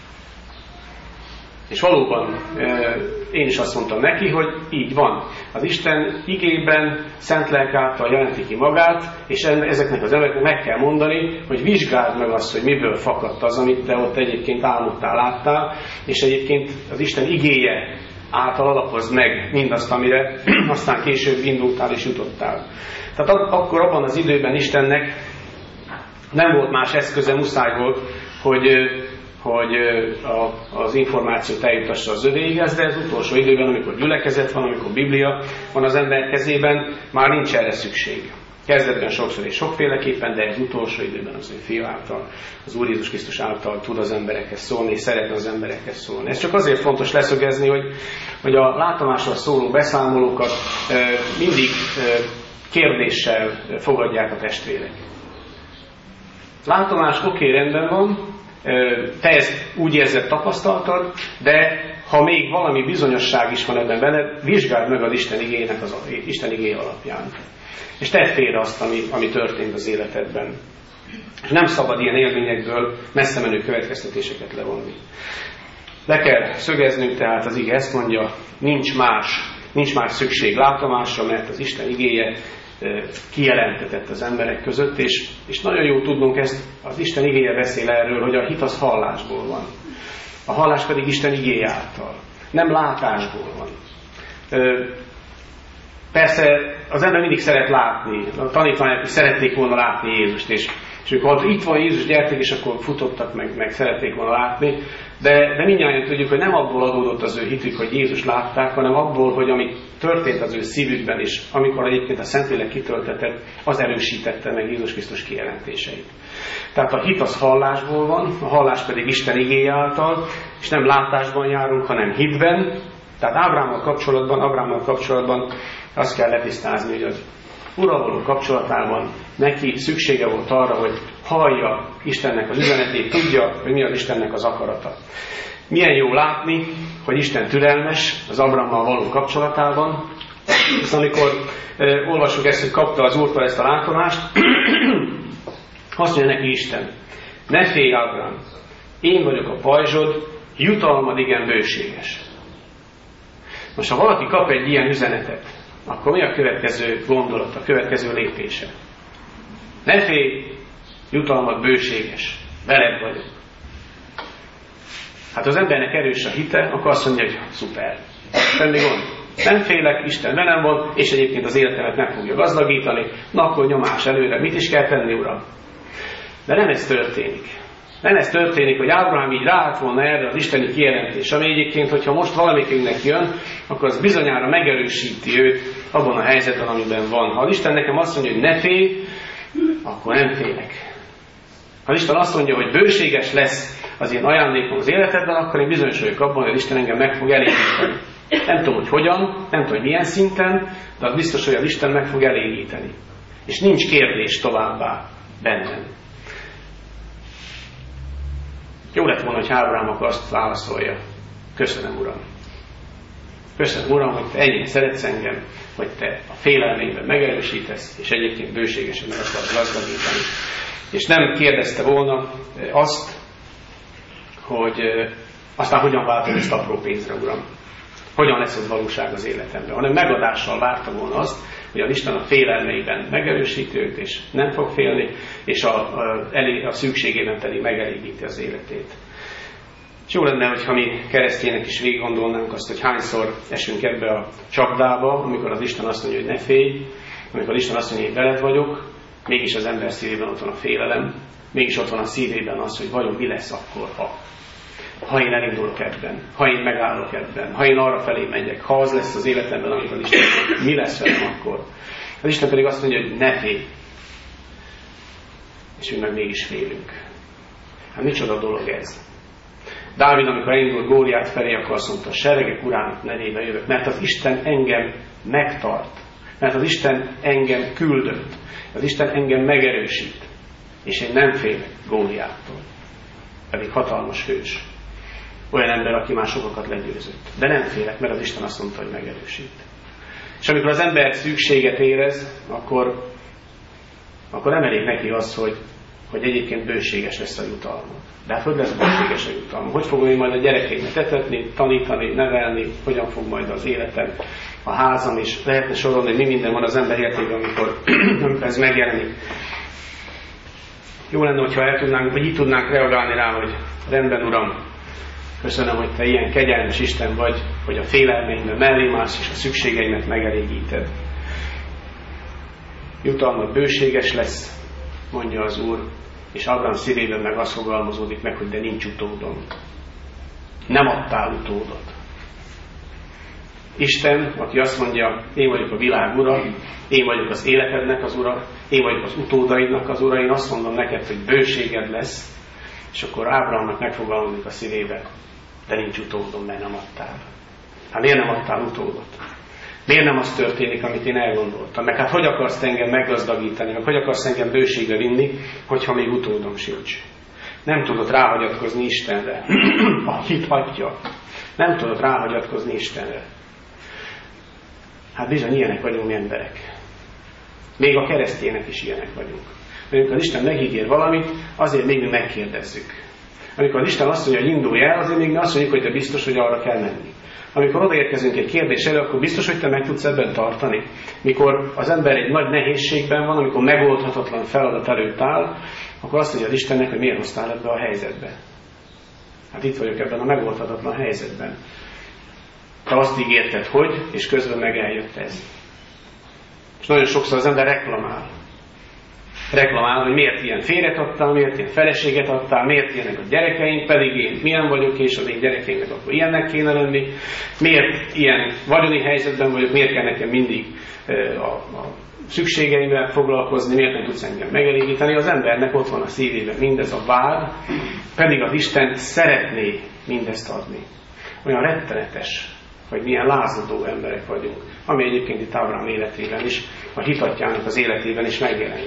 És valóban én is azt mondtam neki, hogy így van. Az Isten igében szent lelk által jelenti ki magát, és ezeknek az embereknek meg kell mondani, hogy vizsgáld meg azt, hogy miből fakadt az, amit te ott egyébként álmodtál, láttál, és egyébként az Isten igéje által alapozd meg mindazt, amire aztán később indultál és jutottál. Tehát akkor abban az időben Istennek nem volt más eszköze, muszáj volt, hogy az információt eljutassa az övéighez, de az utolsó időben, amikor gyülekezet van, amikor Biblia van az ember kezében, már nincs erre szükség. Kezdetben sokszor és sokféleképpen, de az utolsó időben az ő Fia által, az Úr Jézus Krisztus által tud az emberekhez szólni, és szeretne az emberekhez szólni. Ez csak azért fontos leszögezni, hogy a látomásról szóló beszámolókat mindig kérdéssel fogadják a testvérek. Látomás oké, rendben van, te ezt úgy érzed, tapasztaltad, de ha még valami bizonyosság is van ebben benned, vizsgáld meg az Isten igéje alapján. És tedd félre azt, ami történt az életedben. És nem szabad ilyen élményekből messze menő következtetéseket levonni. Le kell szögeznünk, tehát az ige ezt mondja, nincs más szükség látomásra, mert az Isten igéje kijelentetett az emberek között, és nagyon jó tudnunk ezt, az Isten igéje beszél erről, hogy a hit az hallásból van. A hallás pedig Isten igéje által. Nem látásból van. Persze az ember mindig szeret látni. A tanítványok is szerették volna látni Jézust, és amikor itt van Jézus, gyertek, és akkor futottak, meg szerették volna látni. De mindjárt tudjuk, hogy nem abból adódott az ő hitük, hogy Jézus látták, hanem abból, hogy ami történt az ő szívükben is, amikor egyébként a Szentlélek kitöltetett, az erősítette meg Jézus Krisztus kijelentéseit. Tehát a hit az hallásból van, a hallás pedig Isten igéje által, és nem látásban járunk, hanem hitben. Tehát Ábrámmal kapcsolatban azt kell letisztázni, hogy az Urral való kapcsolatában neki szüksége volt arra, hogy hallja Istennek az üzenetét, tudja, hogy mi az Istennek az akarata. Milyen jó látni, hogy Isten türelmes az Ábrámmal való kapcsolatában, és amikor olvassuk ezt, hogy kapta az Úrtól ezt a látomást, azt mondja neki Isten, ne félj, Ábrám, én vagyok a pajzsod, jutalmad igen bőséges. Most, ha valaki kap egy ilyen üzenetet, akkor mi a következő gondolat, a következő lépése? Ne félj, jutalmad bőséges, veled vagyok. Hát az embernek erős a hite, akkor azt mondja, hogy szuper, semmi gond. Nem félek, Isten velem van, és egyébként az életemet meg fogja gazdagítani, na akkor nyomás előre, mit is kell tenni, Uram? De nem ez történik. Nem ez történik, hogy Ábrahám így ráállt volna erre az isteni kijelentés, ami egyébként, hogyha most valamikünknek jön, akkor az bizonyára megerősíti őt abban a helyzetben, amiben van. Ha az Isten nekem azt mondja, hogy ne félj, akkor nem félek. Ha Isten azt mondja, hogy bőséges lesz az én ajándékom az életedben, akkor én bizonyos vagyok abban, hogy az Isten engem meg fog elégíteni. Nem tudom, hogy hogyan, nem tudom, hogy milyen szinten, de az biztos, hogy az Isten meg fog elégíteni. És nincs kérdés továbbá bennem. Jó lett volna, hogy Ábrahám akkor azt válaszolja. Köszönöm, Uram. Köszönöm, Uram, hogy te ennyire szeretsz engem, hogy te a félelményben megerősítesz, és egyébként bőségesen meg akarsz gazdagítani. És nem kérdezte volna azt, hogy aztán hogyan váltod ezt apró pénzre, Uram. Hogyan lesz ez valóság az életemben. Hanem megadással várta volna azt, hogy az Isten a félelmeiben megerősíti őt, és nem fog félni, és a szükségében pedig megelégíti az életét. És jó lenne, hogyha mi keresztények is végig gondolnánk azt, hogy hányszor esünk ebbe a csapdába, amikor az Isten azt mondja, hogy ne félj, amikor az Isten azt mondja, hogy veled vagyok, mégis az ember szívében ott van a félelem, mégis ott van a szívében az, hogy vajon mi lesz akkor, ha én elindulok ebben, ha én megállok ebben, ha én arra felé megyek, ha az lesz az életemben, amikor az Isten, mi lesz velem akkor. Az Isten pedig azt mondja, hogy ne félj. És mi meg mégis félünk. Hát micsoda dolog ez. Dávid, amikor elindult Góliát felé, akkor azt mondta, a seregek urának nevébe jövök, mert az Isten engem megtart, mert az Isten engem küldött, az Isten engem megerősít, és én nem félek Góliáttól, pedig hatalmas hős. Olyan ember, aki már sokakat legyőzött. De nem félek, mert az Isten azt mondta, hogy megerősít. És amikor az ember szükséget érez, akkor nem elég neki az, hogy egyébként bőséges lesz a jutalma. De hát hogy lesz bőséges a jutalma? Hogy fogom én majd a gyerekeimet etetni, tanítani, nevelni, hogyan fog majd az életem, a házam, és lehetne sorolni, hogy mi minden van az ember életében, amikor ez megjelenik. Jó lenne, hogyha el tudnánk, vagy így tudnánk reagálni rá, hogy rendben, Uram, köszönöm, hogy Te ilyen kegyelmes Isten vagy, hogy a félelmeimben mellém állsz, és a szükségeimet megelégíted. Jutalmad bőséges lesz, mondja az Úr, és Ábrám szívében meg az fogalmazódik meg, hogy de nincs utódom. Nem adtál utódot. Isten, aki azt mondja, én vagyok a világ ura, én vagyok az életednek az ura, én vagyok az utódaidnak az ura, én azt mondom neked, hogy bőséged lesz, és akkor Ábrahámnak megfogalmazik a szívébe, de nincs utódom, mert nem adtál. Hát miért nem adtál utódot? Miért nem az történik, amit én elgondoltam? Meg hát hogy akarsz engem meggazdagítani, meg hogy akarsz engem bőségre vinni, hogyha még utódom sincs? Nem tudod ráhagyatkozni Istenre. A hit atya. Nem tudod ráhagyatkozni Istenre. Hát bizony, ilyenek vagyunk mi emberek. Még a keresztények is ilyenek vagyunk. Amikor az Isten megígér valamit, azért még mi megkérdezzük. Amikor az Isten azt mondja, hogy indulj el, azért még mi azt mondjuk, hogy te biztos, hogy arra kell menni. Amikor odaérkezünk egy kérdés elő, akkor biztos, hogy te meg tudsz ebben tartani. Mikor az ember egy nagy nehézségben van, amikor megoldhatatlan feladat előtt áll, akkor azt mondja az Istennek, hogy miért hoztál ebbe a helyzetbe. Hát itt vagyok ebben a megoldhatatlan helyzetben. Te azt ígérted, hogy, és közben meg eljött ez. És nagyon sokszor az ember reklamál. Reklamál, hogy miért ilyen férjet adtál, miért ilyen feleséget adtál, miért ilyenek a gyerekeink, pedig én milyen vagyok, és az én gyerekeinknek akkor ilyennek kéne lenni, miért ilyen vagyoni helyzetben vagyok, miért kell nekem mindig a szükségeimvel foglalkozni, miért nem tudsz engem megelégíteni. Az embernek ott van a szívében mindez a vád, pedig az Isten szeretné mindezt adni. Olyan rettenetes, hogy milyen lázadó emberek vagyunk, ami egyébként itt Ábrám életében is, a hitatjának az életében is megjelenik.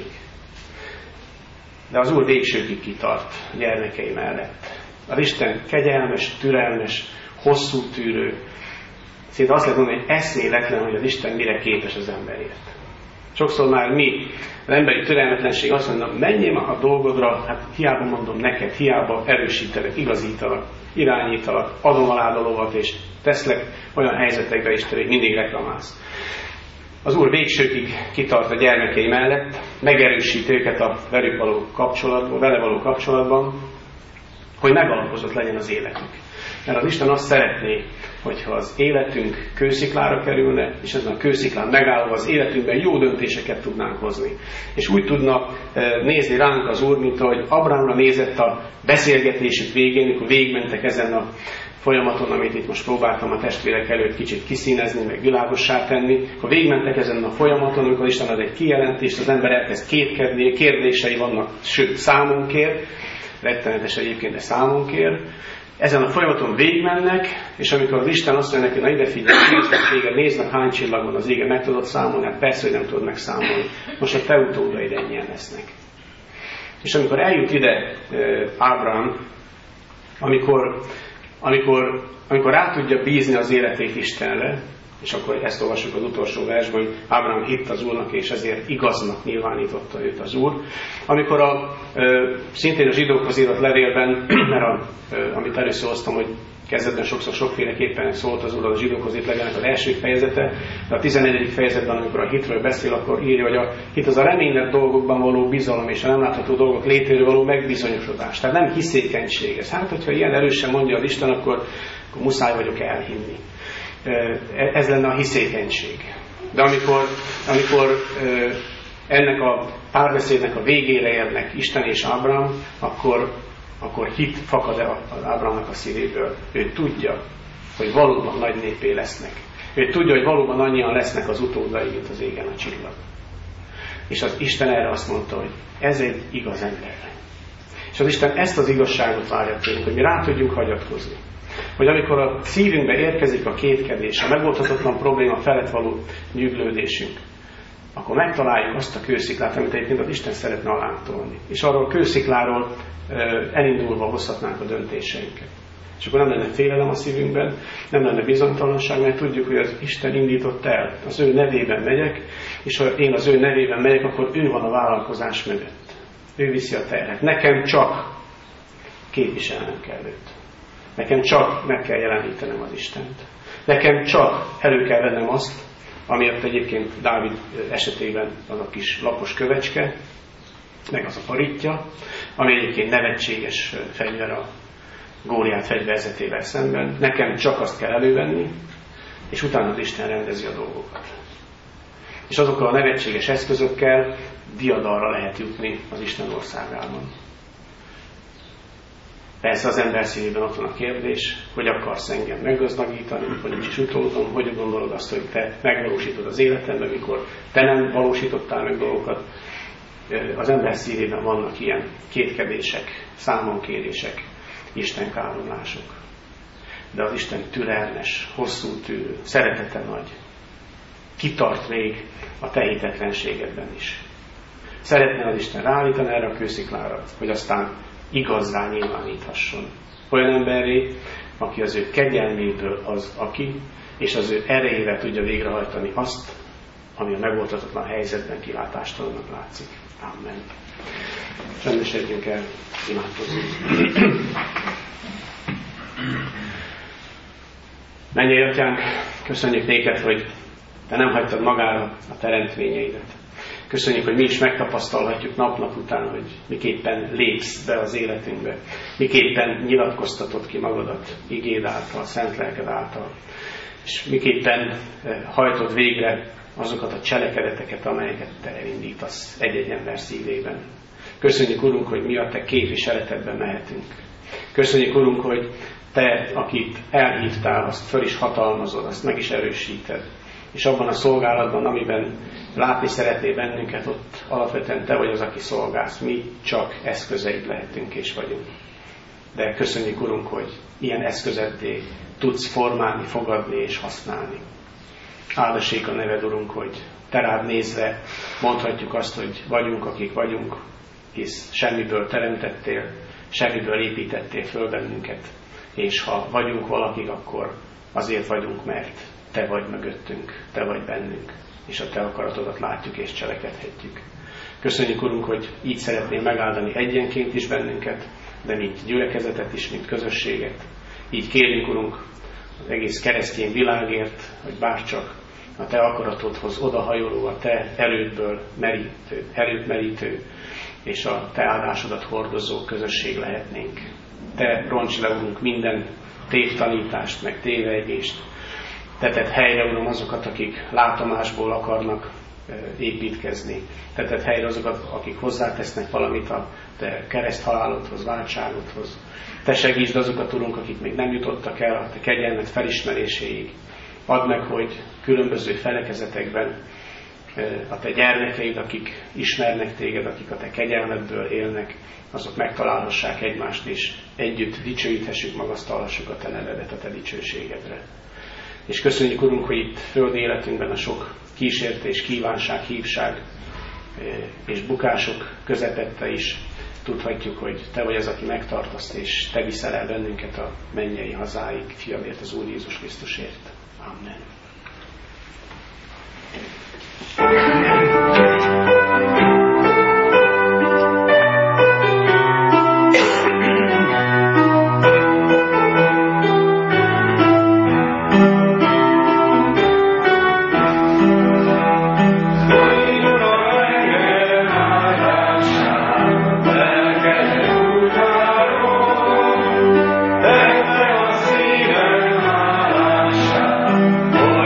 De az Úr végsőkig kitart a gyermekei mellett. Az Isten kegyelmes, türelmes, hosszú tűrő. Szinte azt lehet mondani, hogy eszméletlen, hogy az Isten mire képes az emberért. Sokszor már mi, az emberi türelmetlenség azt mondja, menjél már a dolgodra, hát hiába mondom neked, hiába erősítelek, igazítalak, irányítalak, adom alá a lovat, és teszlek olyan helyzetekbe is, hogy mindig reklamálsz. Az Úr végsőkig kitart a gyermekei mellett, megerősít őket a vele való kapcsolatban, hogy megalapozott legyen az életük. Mert az Isten azt szeretné, hogyha az életünk kősziklára kerülne, és ezen a kősziklán megállva az életünkben jó döntéseket tudnánk hozni. És úgy tudna nézni ránk az Úr, mint ahogy Abrahamra nézett a beszélgetésük végén, amikor végigmentek ezen a folyamaton, amit itt most próbáltam a testvérek előtt kicsit kiszínezni, meg világossá tenni. Akkor végigmentek ezen a folyamaton, amikor Isten ad egy kijelentést, az ember elkezd kétkedni, kérdései vannak, sőt, számon kér, rettenetes egyébként, de számon kér. Ezen a folyamaton végigmennek, és amikor az Isten azt mondja neki, na ide figyelj, nézd meg hány csillagon az égen, meg tudod számolni, hát persze, hogy nem tudod megszámolni. Most a te utódaid ennyien lesznek. És amikor eljut ide Ábrám, amikor rá tudja bízni az életét Istenre, és akkor ezt olvassuk az utolsó versben, hogy Ábrám hitt az Úrnak, és ezért igaznak nyilvánította őt az Úr. Amikor szintén a zsidókhoz írott levélben, mert amit először hoztam, hogy kezdetben sokszor sokféleképpen szólt az Úr a zsidókhoz írt levélnek az első fejezete, de a 14. fejezetben, amikor a hitről beszél, akkor írja, hogy a hit az a reménylett dolgokban való bizalom, és a nem látható dolgok létéről való megbizonyosodás. Tehát nem hiszékenység. Hát, hogyha ilyen erősen mondja az Isten, akkor muszáj vagyok elhinni. Ez lenne a hiszékenység. De amikor ennek a párbeszédnek a végére érnek Isten és Ábrám, akkor hit fakad az Ábrámnak a szívéből. Ő tudja, hogy valóban nagy népé lesznek. Ő tudja, hogy valóban annyian lesznek az utódai, mint az égen a csillag. És az Isten erre azt mondta, hogy ez egy igaz ember. És az Isten ezt az igazságot várja tőlünk, hogy mi rá tudjunk hagyatkozni. Hogy amikor a szívünkbe érkezik a kétkedés, a megoldhatatlan probléma felett való nyüglődésünk, akkor megtaláljuk azt a kősziklát, amit egyébként az Isten szeretne alánk tolni. És arról a kőszikláról elindulva hozhatnánk a döntéseinket. És akkor nem lenne félelem a szívünkben, nem lenne bizonytalanság, mert tudjuk, hogy az Isten indított el. Az ő nevében megyek, és ha én az ő nevében megyek, akkor ő van a vállalkozás mögött. Ő viszi a terhet. Nekem csak képviselnem kell őt. Nekem csak meg kell jelenítenem az Istent. Nekem csak elő kell vennem azt, amiért egyébként Dávid esetében az a kis lapos kövecske, meg az a paritja, ami egyébként nevetséges fegyver a Góliát fegyverzetével szemben. Nekem csak azt kell elővenni, és utána az Isten rendezi a dolgokat. És azokkal a nevetséges eszközökkel diadalra lehet jutni az Isten országában. Persze az ember szívében ott van a kérdés, hogy akarsz engem meggazdagítani, hogy nincs is utódom, hogy gondolod azt, hogy te megvalósítod az életemben, mikor te nem valósítottál meg dolgokat. Az ember szívében vannak ilyen kétkedések, számonkérések, Isten káromlások. De az Isten türelmes, hosszú tűrő, szeretete nagy. Kitart még a te hitetlenségedben is. Szeretne az Isten ráállítani erre a kősziklára, hogy aztán igazzá nyilváníthasson. Olyan emberré, aki az ő kegyelméből az, aki, és az ő erejével tudja végrehajtani azt, ami a megoldhatatlan helyzetben kilátástalannak látszik. Amen. Csendesedjünk el, imádkozzunk. Mennyei Atyánk, köszönjük néked, hogy te nem hagytad magára a teremtményeidet. Köszönjük, hogy mi is megtapasztalhatjuk nap-nap után, hogy miképpen lépsz be az életünkbe, miképpen nyilatkoztatod ki magadat igéd által, szent lelked által, és miképpen hajtod végre azokat a cselekedeteket, amelyeket te elindítasz egy-egy ember szívében. Köszönjük, Urunk, hogy mi a te képviseletedben mehetünk. Köszönjük, Urunk, hogy te, akit elhívtál, azt föl is hatalmazod, azt meg is erősíted. És abban a szolgálatban, amiben látni szeretnél bennünket, ott alapvetően te vagy az, aki szolgálsz. Mi csak eszközeid lehetünk és vagyunk. De köszönjük, Urunk, hogy ilyen eszközetté tudsz formálni, fogadni és használni. Áldassék a neved, Urunk, hogy te rád nézve mondhatjuk azt, hogy vagyunk, akik vagyunk, hisz semmiből teremtettél, semmiből építettél föl bennünket. És ha vagyunk valakik, akkor azért vagyunk, mert te vagy mögöttünk, te vagy bennünk, és a te akaratodat látjuk és cselekedhetjük. Köszönjük, Urunk, hogy így szeretnél megáldani egyenként is bennünket, de mint gyülekezetet is, mint közösséget. Így kérjük, Urunk, az egész keresztény világért, hogy bárcsak a te akaratodhoz odahajoló, a te erőt merítő, és a te áldásodat hordozó közösség lehetnénk. Te roncs le, Urunk, minden tévtanítást, meg tévejgést. Te tedd helyre, Uram, azokat, akik látomásból akarnak építkezni. Te tedd helyre azokat, akik hozzátesznek valamit a te kereszthalálodhoz, váltságodhoz. Te segítsd azokat, Urunk, akik még nem jutottak el a te kegyelmed felismeréséig. Add meg, hogy különböző felekezetekben a te gyermekeid, akik ismernek téged, akik a te kegyelmedből élnek, azok megtalálhassák egymást, és együtt dicsőíthessük, magasztalhassuk a te nevedet, a te dicsőségedre. És köszönjük, Urunk, hogy itt földi életünkben a sok kísértés, kívánság, hívság és bukások közepette is tudhatjuk, hogy te vagy az, aki megtartasz, és te viszel el bennünket a mennyei hazáig, fiadért, az Úr Jézus Krisztusért. Amen. Oh,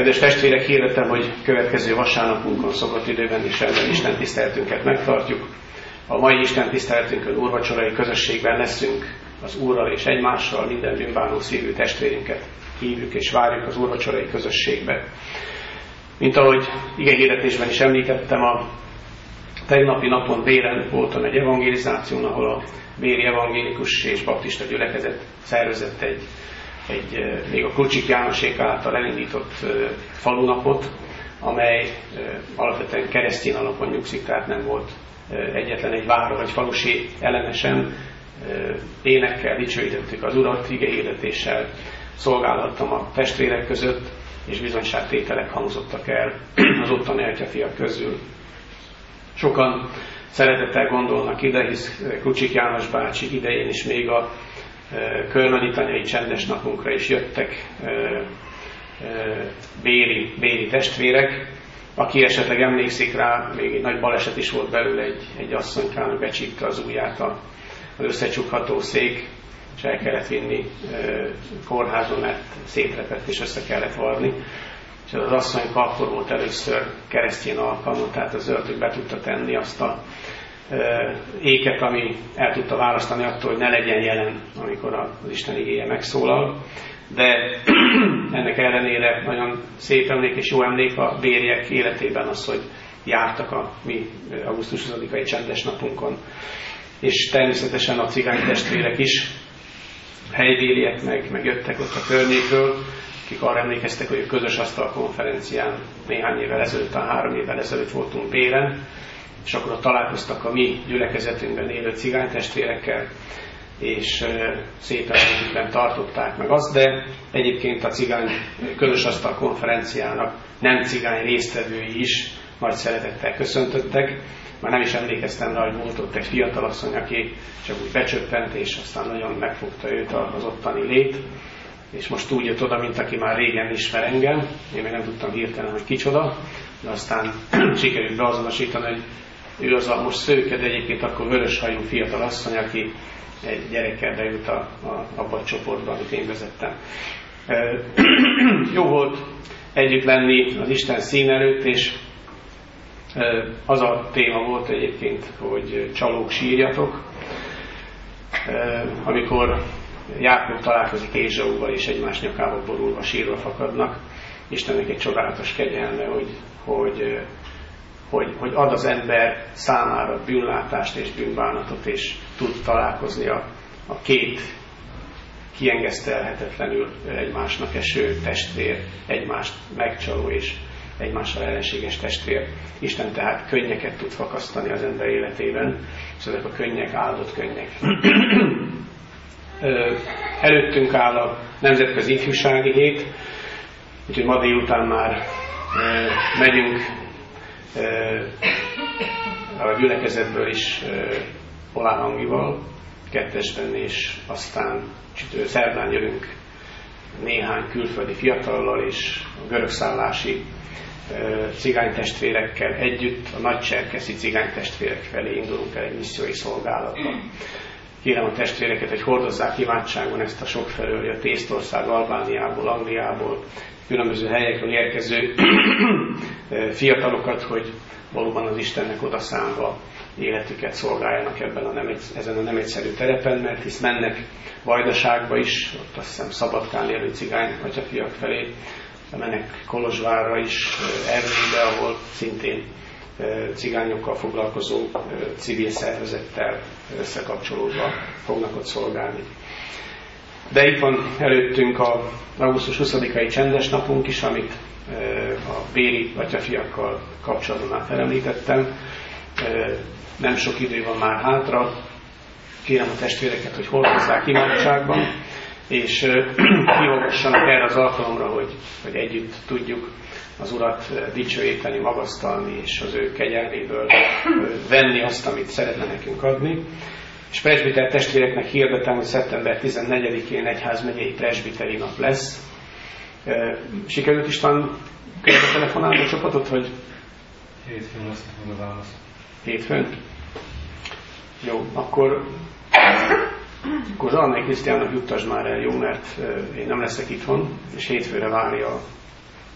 Kedves testvérek, hirdetem, hogy következő vasárnapunkon szokott időben és rendben Isten tiszteletünket megtartjuk. A mai Isten tiszteletünkön úrvacsorai közösségben leszünk az Úrral és egymással, minden bűnbánó szívű testvérünket hívjuk és várjuk az úrvacsorai közösségbe. Mint ahogy igehirdetésben is említettem, a tegnapi napon Béren voltam egy evangelizáción, ahol a béri evangélikus és baptista gyülekezet szervezett egy még a Krucsik Jánosék által elindított falunapot, amely alapvetően keresztény alapon nyugszik, tehát nem volt egyetlen egy vár vagy falusi elemesen. Énekkel dicsőítettük az Urat, igehirdetéssel szolgálhattam a testvérek között, és bizonyságtételek hangzottak el az ottani atyafiak közül. Sokan szeretettel gondolnak ide, hisz Krucsik János bácsi idején is még a körnaditanyai csendes napunkra is jöttek béri testvérek. Aki esetleg emlékszik rá, még egy nagy baleset is volt belőle, egy asszonykának becsípte az ujját az összecsukható szék, és el kellett vinni kórházba, mert szétrepett és össze kellett varni. És az asszonyka akkor volt először keresztény alkalma, tehát az öltők be tudta tenni azt a éket, ami el tudta választani attól, hogy ne legyen jelen, amikor az Isten igéje megszólal. De ennek ellenére nagyon szép emlék és jó emlék a bériek életében az, hogy jártak a mi augusztus 20-ai csendes napunkon. És természetesen a cigány testvérek is, helybériek meg jöttek ott a környékről, akik arra emlékeztek, hogy a közös asztal konferencián néhány évvel ezelőtt, 3 évvel ezelőtt voltunk Béren, és akkor ott találkoztak a mi gyülekezetünkben élő cigány testvérekkel, és szépen együttben tartották meg azt, de egyébként a cigány közös asztal konferenciának nem cigány résztvevői is nagy szeretettel köszöntöttek. Már nem is emlékeztem rá, hogy volt ott egy fiatalasszony, aki csak úgy becsöppent, és aztán nagyon megfogta őt az ottani lét, és most úgy jött oda, mint aki már régen ismer engem. Én még nem tudtam hirtelen, hogy kicsoda, de aztán sikerült beazonosítani, hogy ő az a most szőke, de egyébként akkor vöröshajú fiatalasszony, aki egy gyerekkel beült abba a csoportba, amit én vezettem. Jó volt együtt lenni az Isten szín előtt, és az a téma volt egyébként, hogy csalók sírjatok. Amikor Jákob találkozik Ézsauval, és egymás nyakába borulva sírva fakadnak, Istennek egy csodálatos kegyelme, hogy ad az ember számára bűnlátást és bűnbánatot, és tud találkozni a két kiengesztelhetetlenül egymásnak eső testvér, egymást megcsaló és egymással ellenséges testvér. Isten tehát könnyeket tud fakasztani az ember életében, és ezek a könnyek áldott könnyek. Előttünk áll a Nemzetközi Ifjúsági Hét, úgyhogy ma délután már megyünk a gyülekezetből is Oláhangival, 2-esben, és aztán szerdán jövünk néhány külföldi fiatallal és a görögszállási cigánytestvérekkel együtt a nagycserkeszi cigánytestvérek felé indulunk el egy missziói szolgálatba. Kérem a testvéreket, hogy hordozzák imádságon ezt a sokfelől jött Észtország, Albániából, Angliából, különböző helyekről érkező fiatalokat, hogy valóban az Istennek odaszánva életüket szolgáljanak ezen a nem egyszerű terepen, mert hisz mennek Vajdaságba is, ott azt hiszem Szabadkán élő cigány atyafiak felé, mennek Kolozsvárra is, Erdélybe, ahol szintén cigányokkal foglalkozó civil szervezettel összekapcsolódva fognak ott szolgálni. De itt van előttünk az augusztus 20-ai csendes napunk is, amit a béri atyafiakkal kapcsolatban már felemlítettem. Nem sok idő van már hátra. Kérem a testvéreket, hogy hordozzák imádságban, és kihallgassanak erre az alkalomra, hogy együtt tudjuk az Urat dicsőíteni, magasztalni, és az ő kegyelméből venni azt, amit szeretne nekünk adni. És presbiter testvéreknek hirdetem, hogy szeptember 14-én egyházmegyei presbiteri nap lesz. Sikerült István körbe telefonálni a csapatot, hogy... Hétfőn azt mondom a válasz. Hétfőn? Jó, akkor Zsalmai Krisztiánnak juttasd már el, jó, mert én nem leszek itthon, és hétfőre várja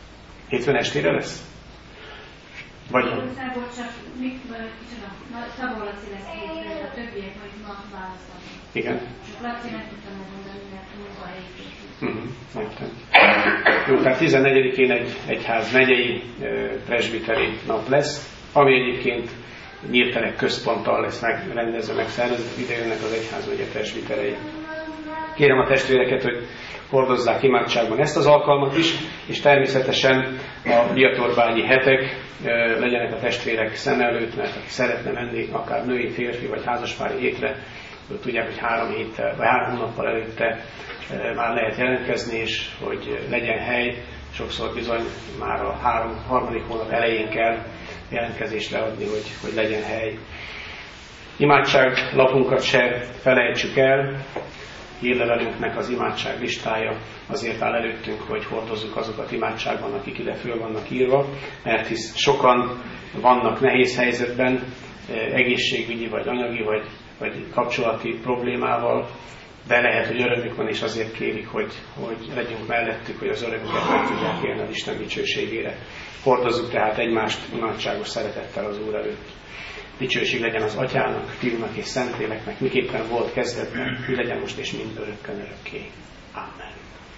Hétfőn estére lesz? Vagy... Igazából csak Szabó Laci lesz hétfőn, a többiek majd ma választanak. Igen. Csak Laci nem tudtam megmondani, mert a munkahelyét. Értem. Jó, tehát 14-én egy egyház megyei presbiteri nap lesz, ami egyébként Nyírtelek központtal lesz megrendezve, megszervezve, ide jönnek az egyházmegye presbiterei. Kérem a testvéreket, hogy hordozzák imádságban ezt az alkalmat is, és természetesen a diatorbágyi hetek legyenek a testvérek szem előtt, mert aki szeretne menni, akár női, férfi vagy házaspári hétre, tudják, hogy 3 hónappal előtte már lehet jelentkezni, és hogy legyen hely. Sokszor bizony már a 3. hónap elején kell jelentkezést leadni, hogy legyen hely. Imádság lapunkat se felejtsük el, hírlevelünknek az imádság listája azért áll előttünk, hogy hordozzuk azokat imádságban, akik ide föl vannak írva, mert hisz sokan vannak nehéz helyzetben, egészségügyi, vagy anyagi, vagy kapcsolati problémával, de lehet, hogy örömük van, és azért kérik, hogy legyünk mellettük, hogy az örömüket meg tudják élni az Isten dicsőségére. Hordozzuk tehát egymást imádságos szeretettel az Úr előtt. Dicsőség legyen az Atyának, Fiúnak és Szentléleknek, miképpen volt kezdetben, hogy legyen most és mind örökkön örökké. Amen.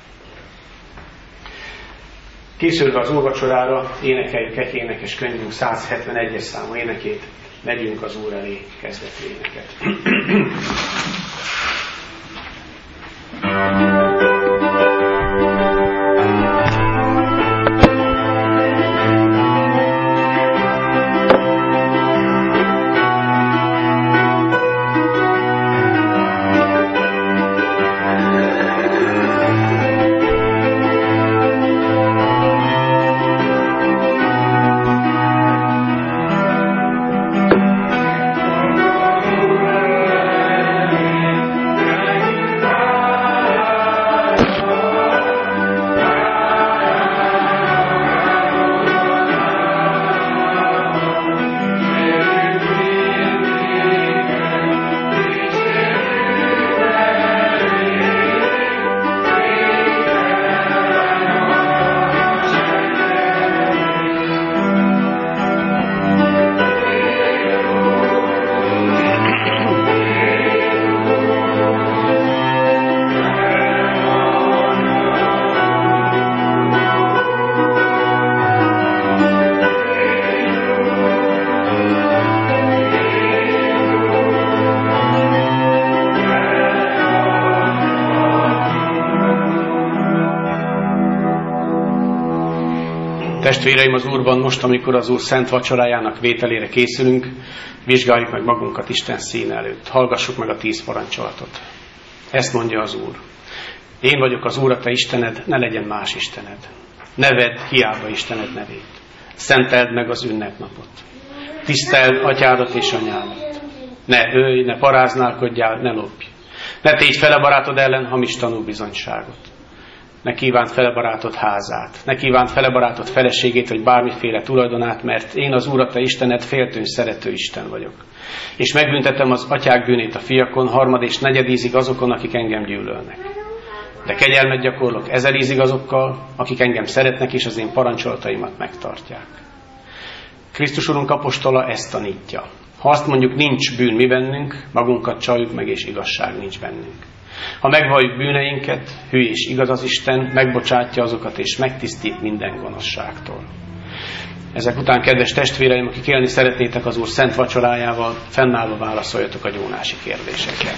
Készülve az úrvacsorára énekeljük egy énekes könyvünk 171-es számú énekét, megyünk az Úr elé kezdetű éneket. Testvéreim az Úrban, most, amikor az Úr szent vacsorájának vételére készülünk, vizsgáljuk meg magunkat Isten színe előtt. Hallgassuk meg a 10 parancsolatot. Ezt mondja az Úr. Én vagyok az Úr, a te Istened, ne legyen más Istened. Ne vedd hiába Istened nevét. Szenteld meg az ünnepnapot. Tiszteld atyádat és anyádat. Ne ölj, ne paráználkodjál, ne lopj. Ne tégy fele barátod ellen hamis tanúbizonyságot. Ne kívánt fele barátod házát, ne kívánt fele barátod feleségét, vagy bármiféle tulajdonát, mert én az Úr, a te Istened, féltőn szerető Isten vagyok. És megbüntetem az atyák bűnét a fiakon, 3. és 4. ízig azokon, akik engem gyűlölnek. De kegyelmet gyakorlok 1000 ízig azokkal, akik engem szeretnek, és az én parancsolataimat megtartják. Krisztus Urunk apostola ezt tanítja. Ha azt mondjuk, nincs bűn mi bennünk, magunkat csaljuk meg, és igazság nincs bennünk. Ha megvalljuk bűneinket, hű és igaz az Isten, megbocsátja azokat és megtisztít minden gonoszságtól. Ezek után, kedves testvéreim, akik élni szeretnétek az Úr szent vacsorájával, fennállva válaszoljatok a gyónási kérdésekre.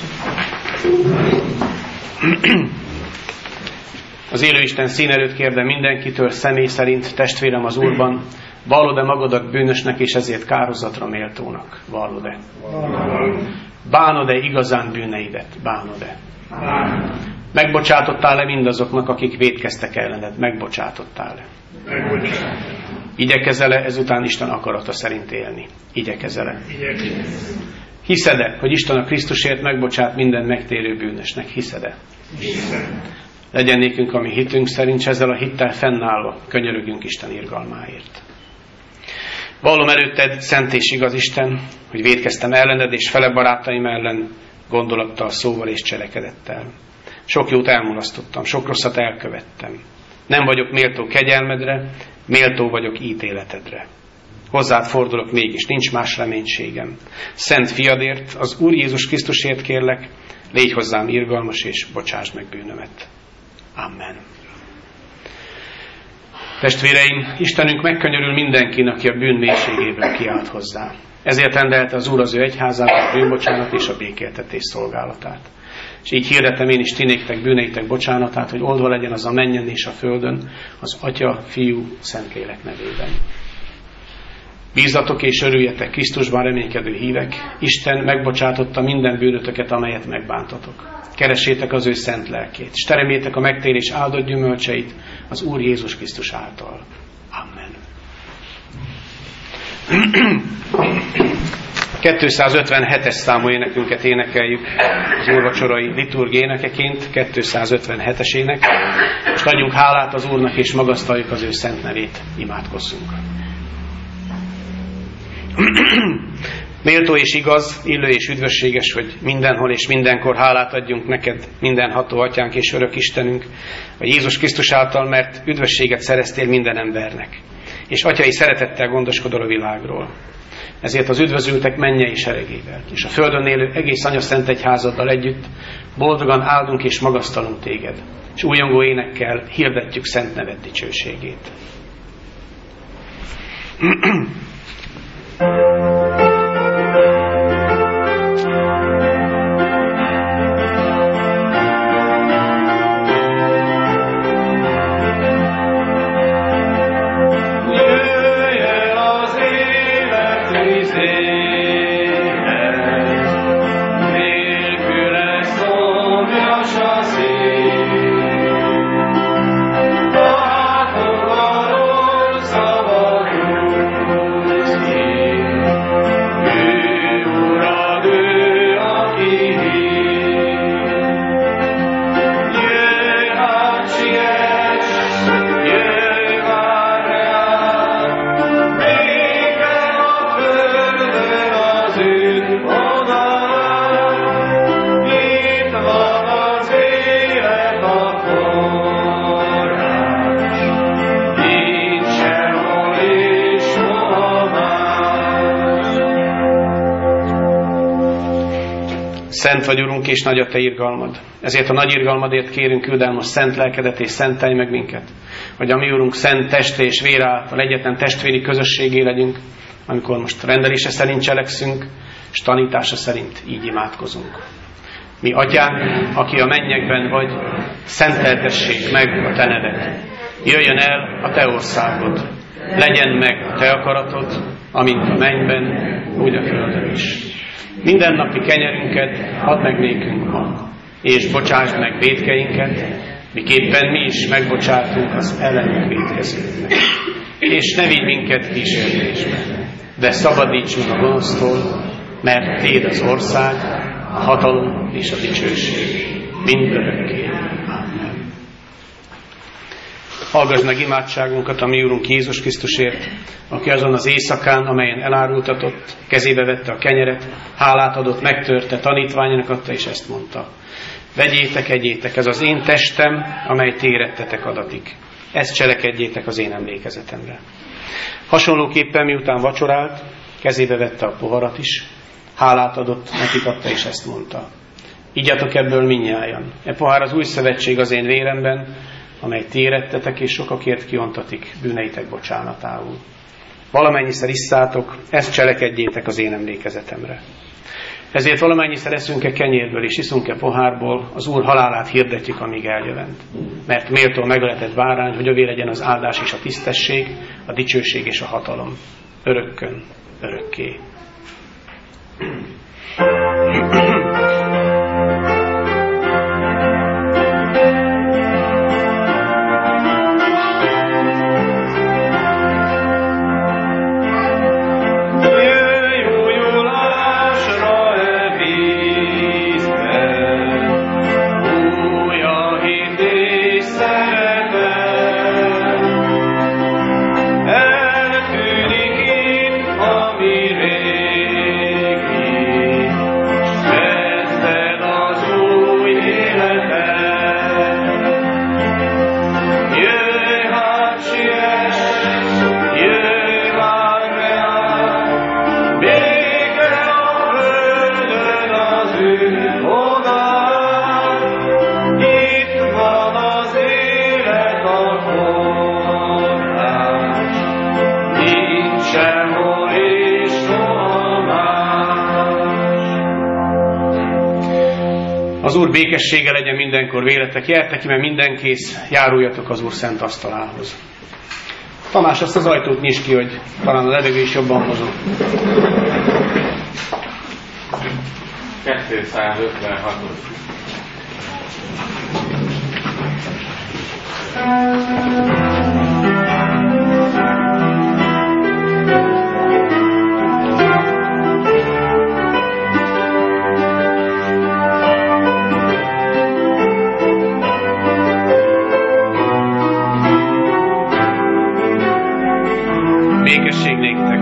Az élő Isten szín előtt kérdem mindenkitől, személy szerint, testvérem az Úrban, vallod-e magadat bűnösnek és ezért kározatra méltónak? Vallod-e? Bánod-e igazán bűneidet? Bánod-e? Megbocsátottál-e mindazoknak, akik vétkeztek ellened? Megbocsátottál-e? Igyekezel-e ezután Isten akarata szerint élni? Igyekezel-e? Hiszed-e, hogy Isten a Krisztusért megbocsát minden megtérő bűnösnek? Hiszed-e? Legyen nékünk a mi hitünk szerint, és ezzel a hittel fennállva könyörögjünk Isten irgalmáért. Vallom előtted, szent és igaz Isten, hogy vétkeztem ellened és fele barátaim ellen, gondolattal, szóval és cselekedettel. Sok jót elmulasztottam, sok rosszat elkövettem. Nem vagyok méltó kegyelmedre, Méltó vagyok ítéletedre. Hozzád fordulok mégis, nincs más reménységem. Szent fiadért, az Úr Jézus Krisztusért kérlek, légy hozzám irgalmas, és bocsásd meg bűnömet. Amen. Testvéreim, Istenünk megkönyörül mindenkin, aki a bűn mélységéből kiált hozzá. Ezért rendelte az Úr az ő egyházát, a bűnbocsánat és a békéltetés szolgálatát. És így hirdetem én is ti néktek bűneitek bocsánatát, hogy oldva legyen az a mennyen és a földön, az Atya, Fiú, Szentlélek nevében. Bízzatok és örüljetek Krisztusban reménykedő hívek, Isten megbocsátotta minden bűnötöket, amelyet megbántatok. Keressétek az ő szent lelkét, és teremjétek a megtérés áldott gyümölcseit az Úr Jézus Krisztus által. Amen. 257-es számú énekünket énekeljük az úrvacsorai liturgia énekeként, 257-es ének. Most adjunk hálát az Úrnak, és magasztaljuk az ő szent nevét, imádkozzunk. Méltó és igaz, illő és üdvösséges, hogy mindenhol és mindenkor hálát adjunk neked, mindenható Atyánk és örök Istenünk, a Jézus Krisztus által, mert üdvösséget szereztél minden embernek, és atyai szeretettel gondoskodol a világról. Ezért az üdvözültek mennyei seregével, és a földön élő egész anyaszent egyházaddal együtt boldogan áldunk és magasztalunk téged, és újongó énekkel hirdetjük szent neved dicsőségét. Szent vagy, Urunk, és nagy a te irgalmad. Ezért a nagy irgalmadért kérünk, küld el most szent lelkedet, és szentelj meg minket, hogy a mi Urunk szent teste és vére által egyetlen testvéri közösségé legyünk, amikor most rendelése szerint cselekszünk, és tanítása szerint így imádkozunk. Mi Atyánk, aki a mennyekben vagy, szenteltessék meg a te neved. Jöjjön el a te országod. Legyen meg a te akaratod, amint a mennyben, úgy a földön is. Mindennapi kenyerünket add meg nékünk ma, és bocsásd meg vétkeinket, miképpen mi is megbocsátunk az ellenünk vétkezőknek. És ne vigy minket kísértésbe, de szabadíts meg a gonosztól, mert Téd az ország, a hatalom és a dicsőség mindörökké. Amen. Hallgass meg imádságunkat a mi Úrunk Jézus Krisztusért, aki azon az éjszakán, amelyen elárultatott, kezébe vette a kenyeret, hálát adott, megtörte, tanítványának adta, és ezt mondta: vegyétek, egyétek, ez az én testem, amely ti érettetek adatik. Ezt cselekedjétek az én emlékezetemre. Hasonlóképpen miután vacsorált, kezébe vette a poharat is, hálát adott, nekik adta, és ezt mondta: igyatok ebből mindnyájan. E pohár az új szövetség az én véremben, amely ti érettetek, és sokakért kiontatik bűneitek bocsánatául. Valamennyiszer isszátok, ezt cselekedjétek az én emlékezetemre. Ezért valamennyiszer eszünk-e kenyérből és iszunk-e pohárból, az Úr halálát hirdetjük, amíg eljövend. Mert méltó megöletett bárány, hogy övé legyen az áldás és a tisztesség, a dicsőség és a hatalom. Örökkön, örökké. Yeah. Az Úr békessége legyen mindenkor véletek, jertek ki, mert minden kész, járuljatok az Úr szent asztalához. Tamás, azt az ajtót nyisd ki, hogy talán a levegő is jobban mozog. 256. Békesség néktek.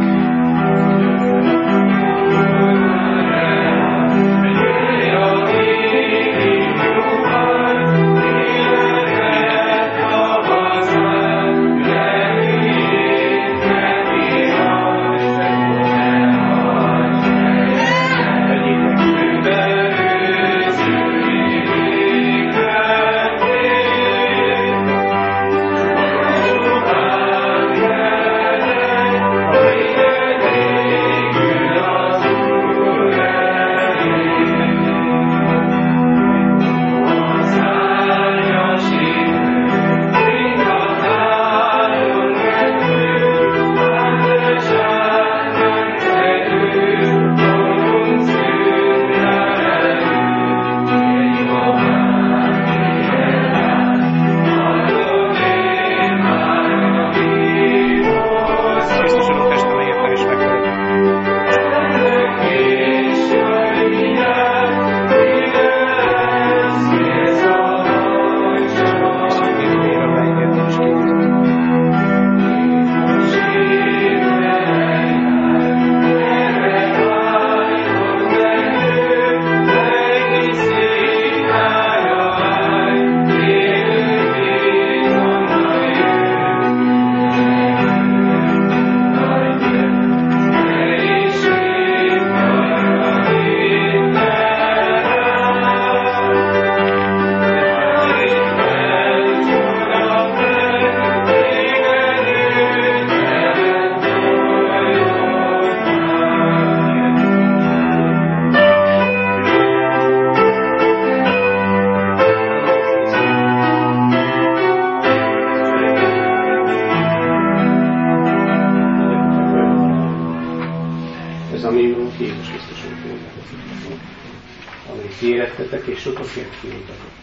És sokakért kiutatott.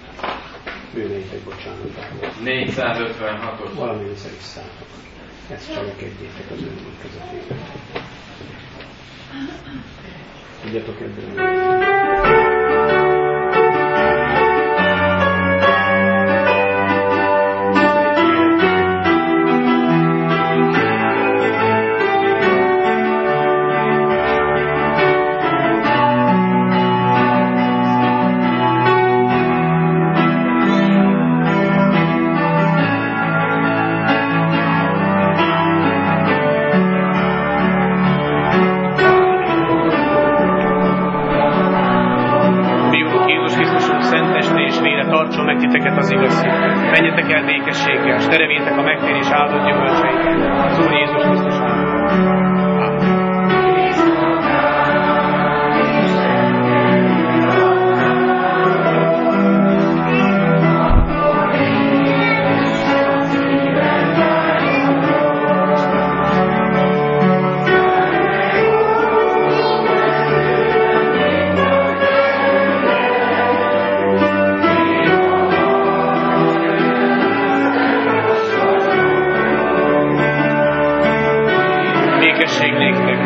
Bűneitek bocsánatából. 456-os. Valami összevisszátok. Ezt cselekedjétek az önműközetében. Tudjatok ebből. Tartson meg titeket az igaz hit. Menjetek el békességgel, s terevétek a megtérés áldott gyümölcseit. Az Úr Jézus Krisztus által. Békesség néktek.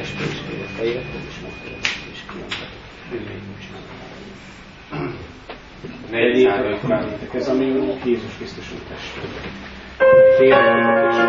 testvérségre, te érted és megteremtett és kiemelt. Bűnnék bocsánat. Ne jegyzáljuk bármitek, ez a mi Úrunk Jézus Krisztusunk testvére. Félreértek és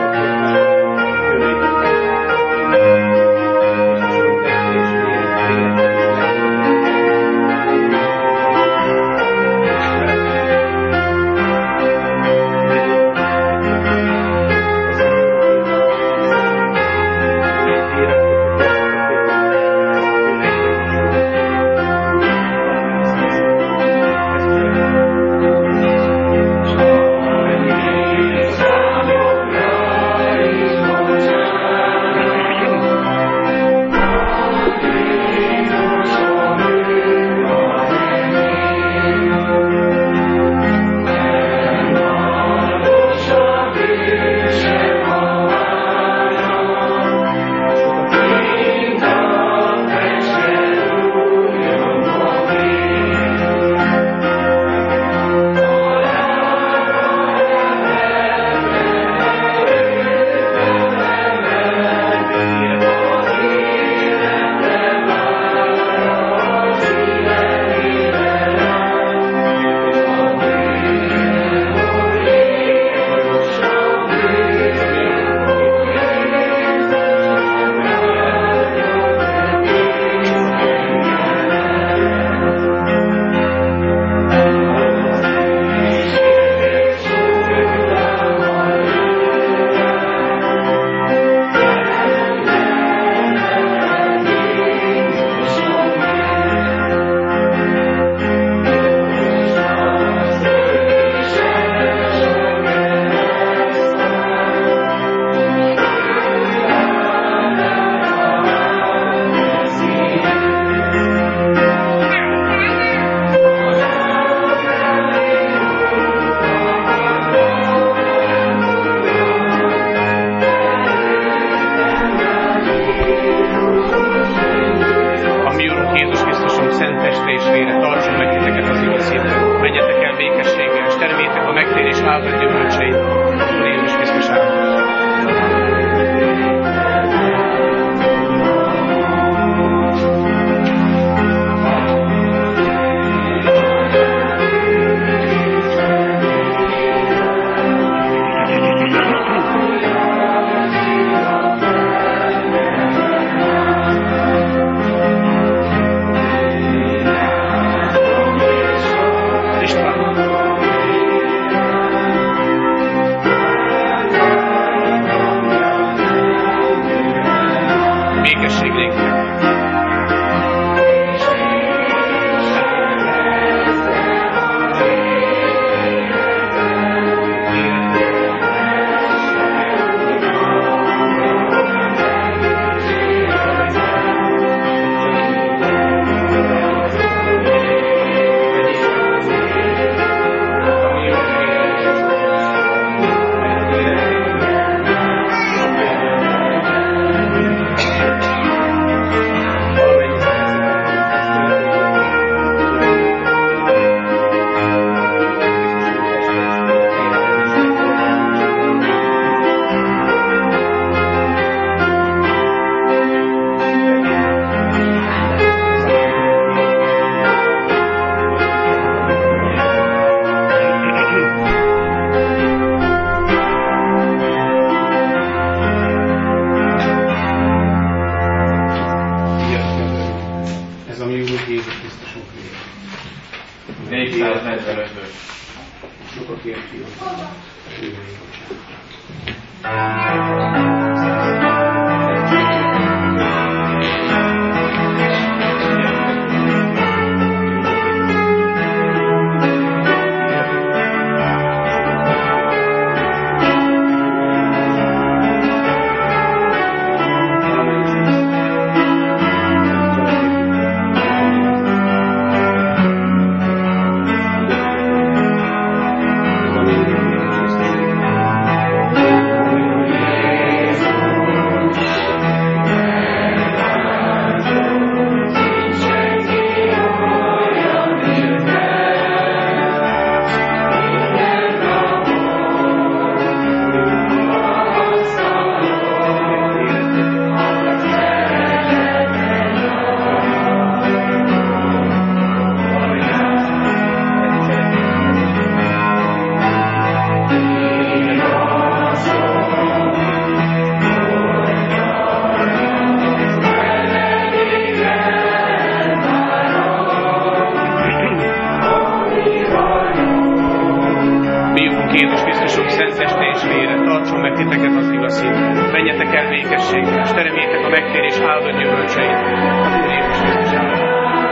teste és vére, tartson meg titeket az igaz hitben. Menjetek el békességgel, és teremjétek a megtérés áldott gyümölcseit. Az Úr Jézus Krisztus által.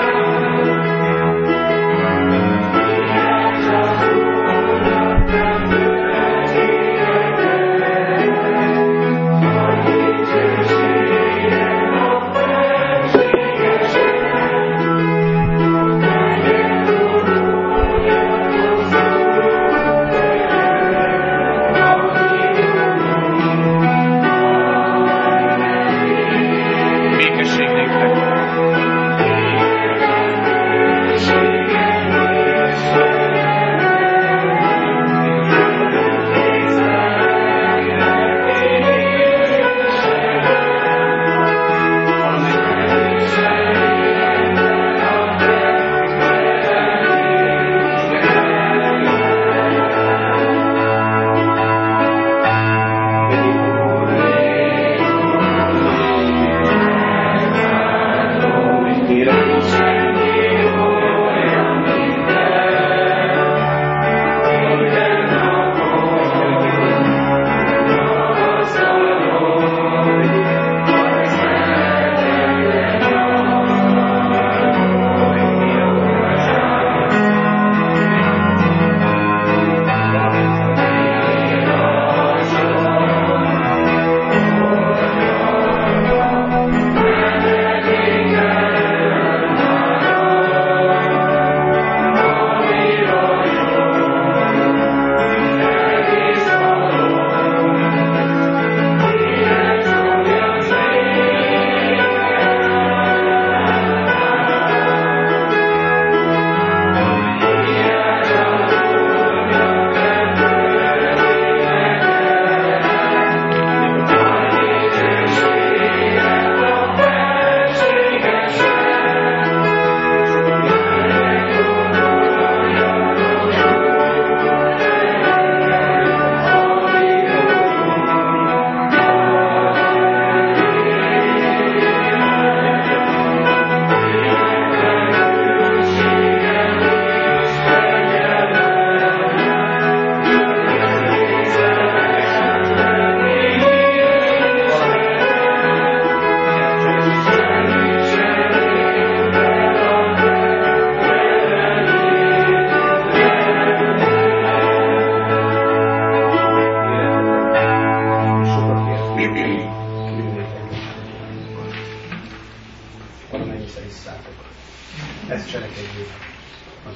Ezt cselekedjék az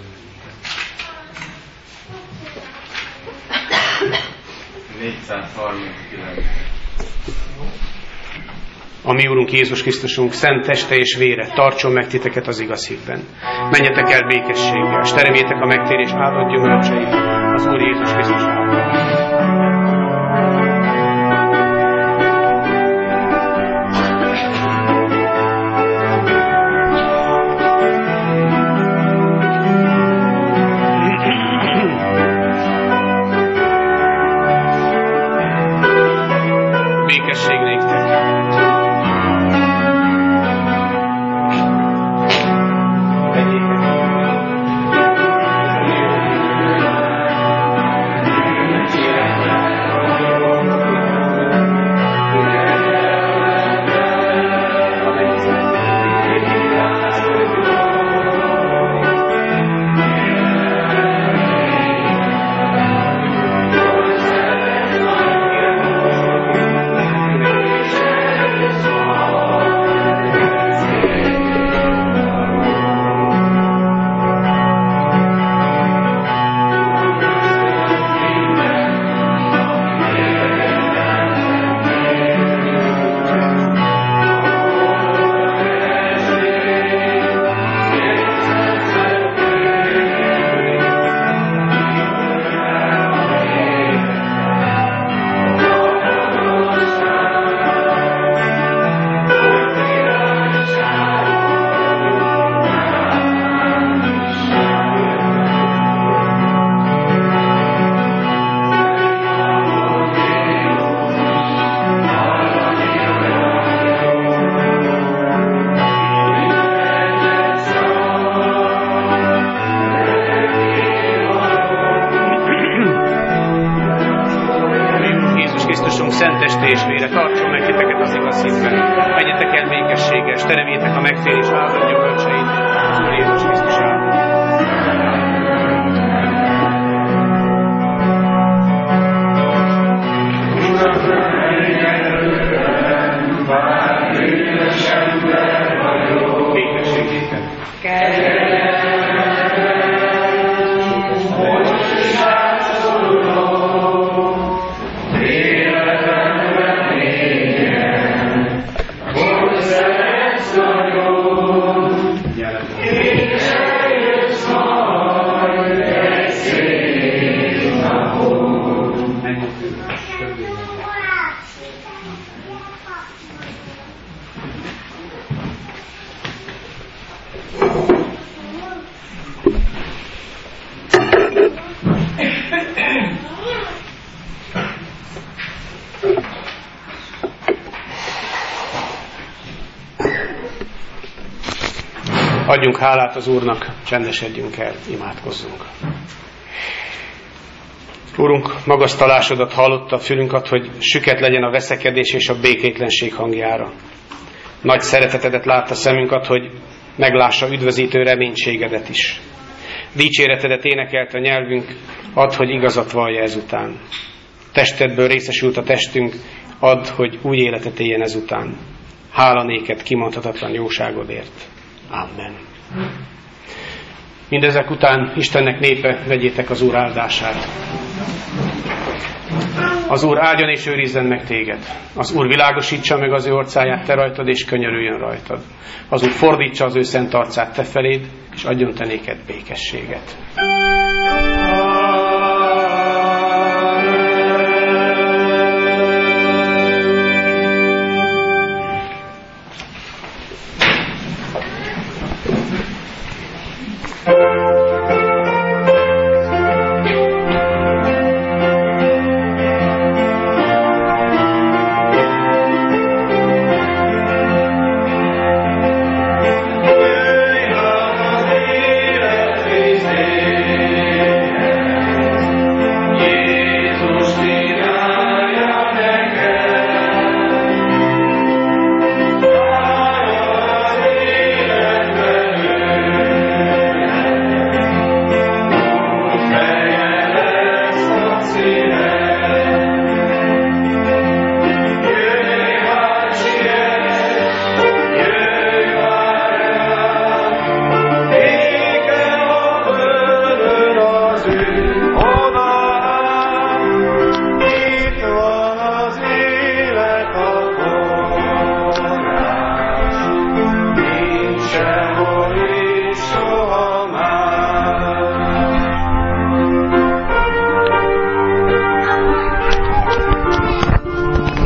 ő 439. A mi Úrunk Jézus Krisztusunk szent teste és vére tartson meg titeket az igaz hitben. Menjetek el békességgel, és teremjétek a megtérés áldott gyümölcseit az Úr Jézus Krisztus által. Úrunk szent teste és vére tartson meg titeket az igaz hitben. Menjetek el békességgel, és teremjétek a megtérés áldott gyümölcseit az Úr Jézus Krisztus által. Adjunk hálát az Úrnak, csendesedjünk el, imádkozzunk. Úrunk, magasztalásodat hallotta a fülünket, hogy süket legyen a veszekedés és a békétlenség hangjára. Nagy szeretetedet látta szemünket, hogy meglássa üdvözítő reménységedet is. Dicséretedet énekelt a nyelvünk, add, hogy igazat vallja ezután. Testedből részesült a testünk, add, hogy új életet éljen ezután. Hála néked kimondhatatlan jóságodért. Amen. Mindezek után Istennek népe, vegyétek az Úr áldását. Az Úr áldjon és őrizzen meg téged. Az Úr világosítsa meg az ő orcáját te rajtad, és könyörüljön rajtad. Az Úr fordítsa az ő szent arcát te feléd, és adjon te néked békességet.